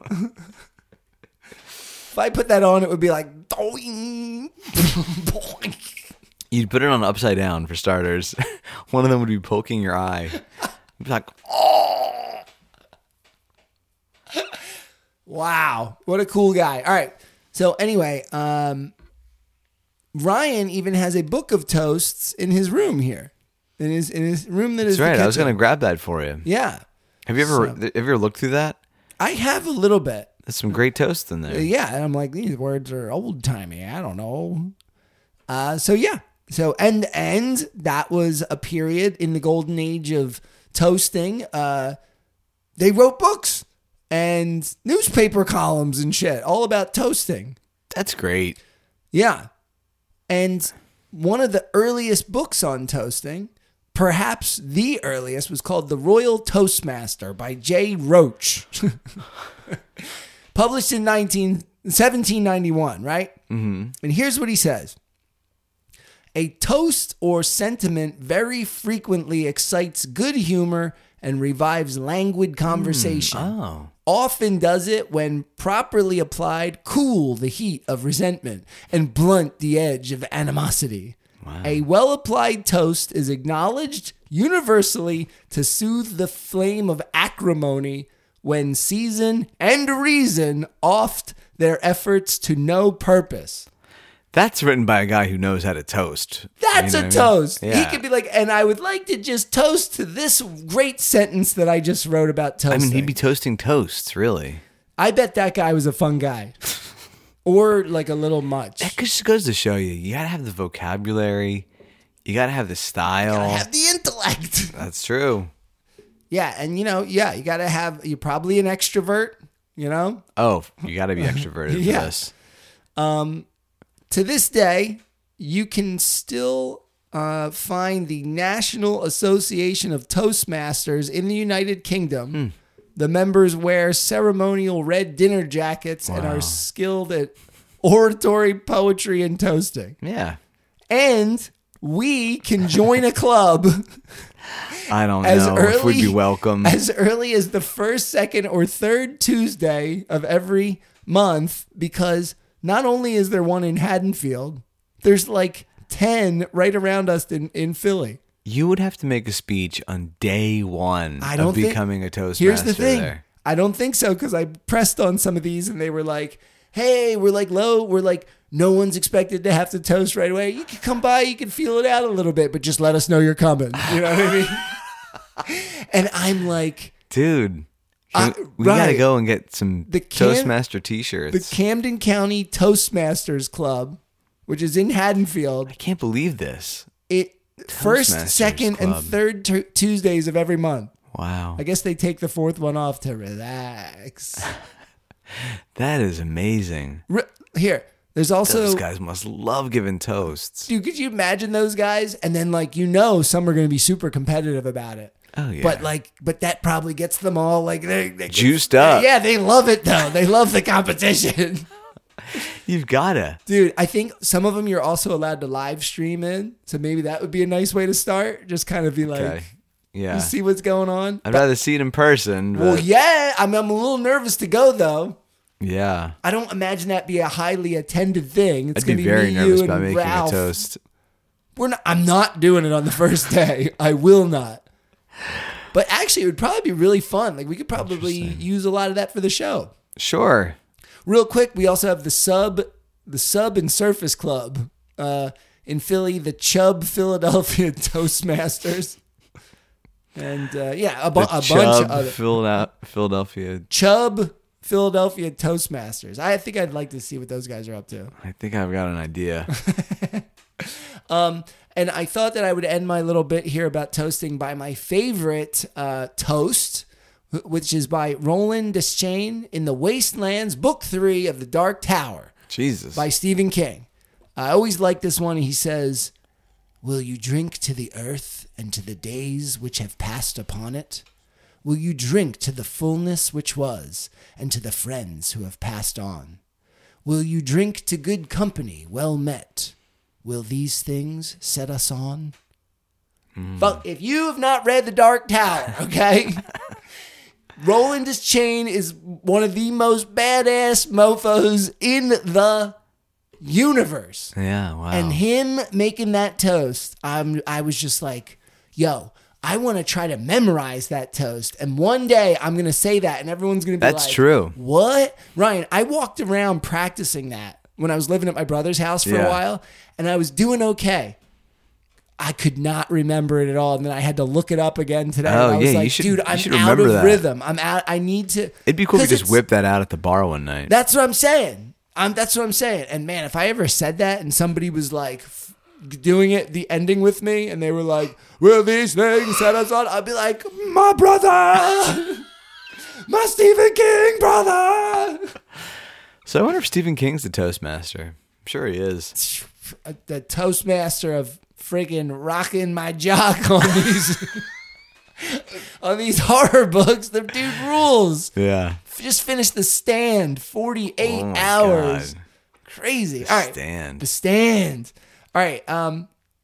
If I put that on, it would be like, doing, boing. You'd put it on upside down for starters. One of them would be poking your eye. You'd be like, oh. Wow. What a cool guy. All right. So anyway, um, Ryan even has a book of toasts in his room here. In his in his room that That's is right. the I was going to kitchen. grab that for you. Yeah. Have you ever So- have you ever looked through that? I have a little bit. There's some great toast in there. Yeah, and I'm like, these words are old timey. I don't know. Uh, so yeah, so and and that was a period in the golden age of toasting. Uh, they wrote books and newspaper columns and shit all about toasting. That's great. Yeah, and one of the earliest books on toasting, perhaps the earliest, was called The Royal Toastmaster by J. Roach. Published in nineteen, seventeen ninety-one, right? Mm-hmm. And here's what he says. A toast or sentiment very frequently excites good humor and revives languid conversation. Mm, oh. Often does it when properly applied, cool the heat of resentment and blunt the edge of animosity. Wow. A well-applied toast is acknowledged universally to soothe the flame of acrimony when season and reason oft their efforts to no purpose. That's written by a guy who knows how to toast. That's You know a what I mean? toast. He Yeah. could be like, and I would like to just toast to this great sentence that I just wrote about I toasting. mean, he'd be toasting toasts, really. I bet that guy was a fun guy. Or like a little much. That just goes to show you, you gotta have the vocabulary, you gotta have the style. I have the intellect. That's true. Yeah, and you know, yeah, you gotta have. You're probably an extrovert. You know, Oh, you gotta be extroverted Yeah. for this. to this day, you can still uh, find the National Association of Toastmasters in the United Kingdom. Hmm. The members wear ceremonial red dinner jackets and Wow. are skilled at oratory, poetry, and toasting. Yeah. And we can join a club. I don't As know if we'd be early- welcome. As early as the first, second, or third Tuesday of every month, because not only is there one in Haddonfield, there's like ten right around us in, in Philly. You would have to make a speech on day one I don't of think- becoming a Toastmaster. Here's the thing. There. I don't think so, because I pressed on some of these and they were like, hey, we're like low. We're like, no one's expected to have to toast right away. You can come by, you can feel it out a little bit, but just let us know you're coming. You know what I mean? And I'm like, Dude, I- we gotta right. go and get some The Cam- Toastmaster the t-shirts. Camden County Toastmasters Club, which is in Haddonfield, I can't believe this. it first, Toastmasters second, and Club. third t- Tuesdays of every month. Wow. I guess they take the fourth one off to relax. That is amazing. Re- Here, there's also, Those guys must love giving toasts. dude, could you imagine those guys? And then, like, you know, some are going to be super competitive about it. Oh, yeah. But like, but that probably gets them all like they, they Juiced up. Yeah, they love it though. They love the competition. You've gotta. Dude, I think some of them you're also allowed to live stream in. So maybe that would be a nice way to start. Just kind of be like, Okay. Yeah. you see what's going on. I'd rather see it in person. But Well, yeah, I'm, I'm a little nervous to go though. yeah. I don't imagine that be a highly attended thing. It's I'd be gonna very me, nervous you, about and making Ralph. a toast. We're not, I'm not doing it on the first day. I will not. But actually, it would probably be really fun. Like we could probably use a lot of that for the show. Sure. Real quick, we also have the sub, the sub and surface club uh, in Philly, the Chubb Philadelphia Toastmasters, and uh, yeah, a, bu- The a bunch Chubb of other Phila- Philadelphia. Chubb Philadelphia Toastmasters. I think I'd like to see what those guys are up to. I think I've got an idea. And I thought that I would end my little bit here about toasting by my favorite uh, toast, wh- which is by Roland Deschain in The Wastelands, Book Three of The Dark Tower. Jesus. By Stephen King. I always like this one. He says, will you drink to the earth and to the days which have passed upon it? Will you drink to the fullness which was and to the friends who have passed on? Will you drink to good company well met? Will these things set us on? But if you have not read The Dark Tower, okay? Roland Deschain is one of the most badass mofos in the universe. Yeah, wow. And him making that toast, I'm, I was just like, yo, I want to try to memorize that toast. And one day I'm going to say that and everyone's going to be That's like, true. What? Ryan, I walked around practicing that when I was living at my brother's house for Yeah. a while and I was doing okay. I could not remember it at all. And then I had to look it up again today. Oh, and I was yeah, you like, should- dude, you I'm should out remember of that. rhythm. I'm out. I need to. It'd be cool if you 'cause just it's- whip that out at the bar one night. That's what I'm saying. I'm, that's what I'm saying. And man, if I ever said that and somebody was like f- doing it, the ending with me, and they were like, will these things set us on? I'd be like, my brother, my Stephen King brother. So I wonder if Stephen King's the Toastmaster. I'm sure he is. The Toastmaster of friggin' rocking my jock on these on these horror books. The dude rules. Yeah. Just finished The Stand, forty-eight Oh my hours. God. Crazy. The All right. Stand. The Stand. All right. Um,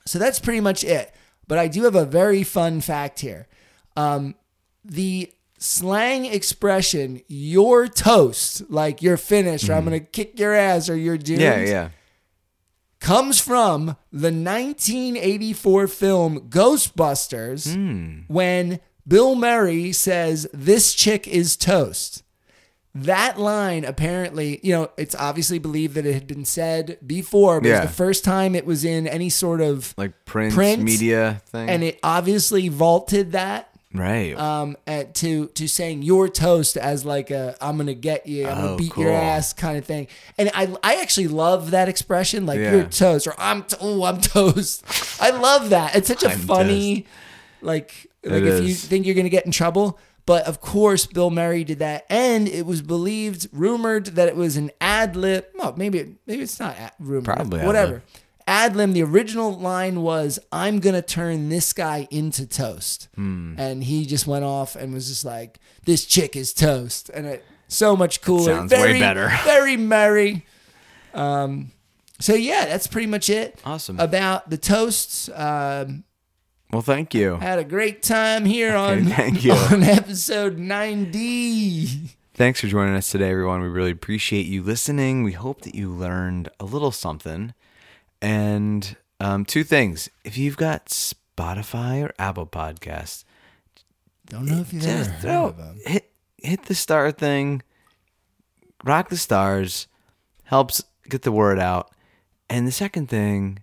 So that's pretty much it. But I do have a very fun fact here. Um, the slang expression, you're toast, like you're finished, or I'm going to kick your ass, or you're doomed, Yeah, yeah. comes from the nineteen eighty-four film Ghostbusters Mm. when Bill Murray says, "This chick is toast." That line apparently, you know, it's obviously believed that it had been said before, but Yeah. it was the first time it was in any sort of Like print, print, media thing. and it obviously vaulted that right. um, at, to to saying "you're toast" as like a "I'm gonna get you, I'm Oh, gonna beat cool. your ass" kind of thing. And I I actually love that expression, like Yeah. "you're toast" or "I'm to- oh I'm toast." I love that. It's such a I'm funny, like like It if you is. think you're gonna get in trouble. But of course, Bill Murray did that, and it was believed, rumored that it was an ad lib. Well, maybe maybe it's not ad- rumored. Probably ad whatever. lib. Ad lib. The original line was, "I'm gonna turn this guy into toast," Hmm. and he just went off and was just like, "This chick is toast," and it so much cooler. sounds way better. Very merry. Um. So yeah, that's pretty much it. Awesome. About the toasts. Um. Well, thank you. Had a great time here Okay, on, thank you. on episode ninety. Thanks for joining us today, everyone. We really appreciate you listening. We hope that you learned a little something. And um, two things. If you've got Spotify or Apple Podcasts, Don't know if you've just ever heard throw, of them. hit, hit the star thing, rock the stars, helps get the word out. And the second thing,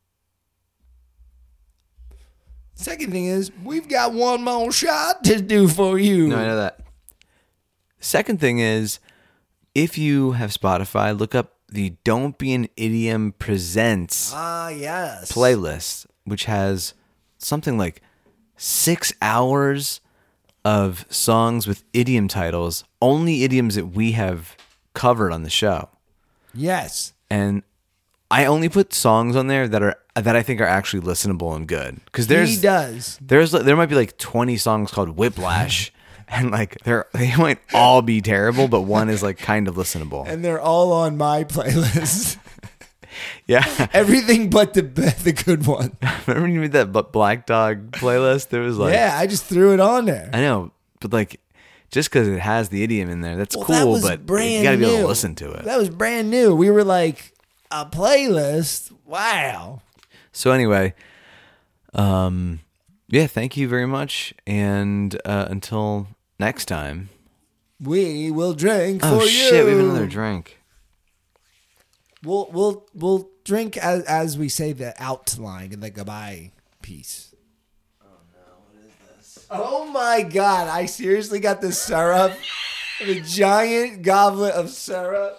Second thing is, we've got one more shot to do for you. no, I know that. Second thing is, if you have Spotify, look up the Don't Be an Idiom Presents Ah, yes. playlist, which has something like six hours of songs with idiom titles, only idioms that we have covered on the show. Yes. And I only put songs on there that are that I think are actually listenable and good. Because there's he does. there's there might be like twenty songs called Whiplash, and like they're they might all be terrible, but one is like kind of listenable. And they're all on my playlist. Yeah. Everything but the the good one. Remember when you made that B- Black Dog playlist? There was like Yeah, I just threw it on there. I know, but like, just because it has the idiom in there, that's Well, cool. that was but brand you gotta be able new. to listen to it. That was brand new. We were like, a playlist? Wow. So anyway, um, yeah, thank you very much, and uh, until next time. We will drink Oh for you. shit, we have another drink. We'll we'll we'll drink as as we say the out line in the goodbye piece. Oh no, what is this? Oh my god, I seriously got the syrup. The giant goblet of syrup.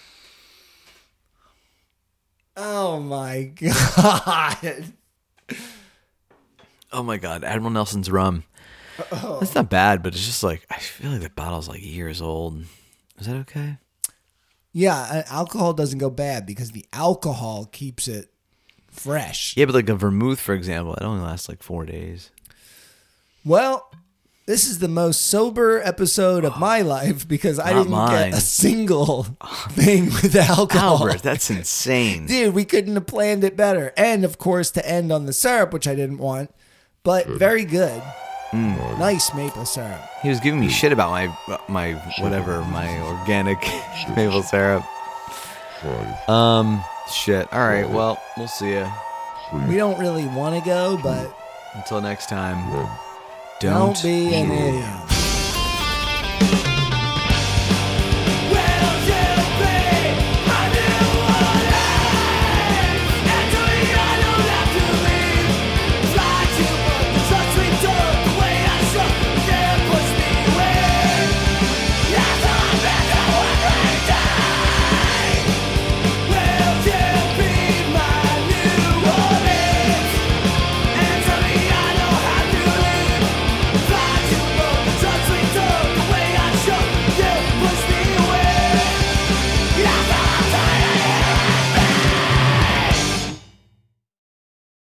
Oh my god. Oh my god, Admiral Nelson's rum. Oh. That's not bad, but it's just like I feel like the bottle's like years old. Is that okay? Yeah, uh, alcohol doesn't go bad because the alcohol keeps it fresh. Yeah, but like a vermouth, for example, it only lasts like four days. Well, this is the most sober episode of my life because I Not didn't mine. get a single thing with alcohol. Albert, that's insane. Dude, we couldn't have planned it better. And of course, to end on the syrup, which I didn't want, but very good. Mm. Nice maple syrup. He was giving me shit about my my whatever my organic maple syrup. Um, shit. All right. Well, we'll see you. We don't really want to go, but Until next time. don't, Don't be an you- idiot.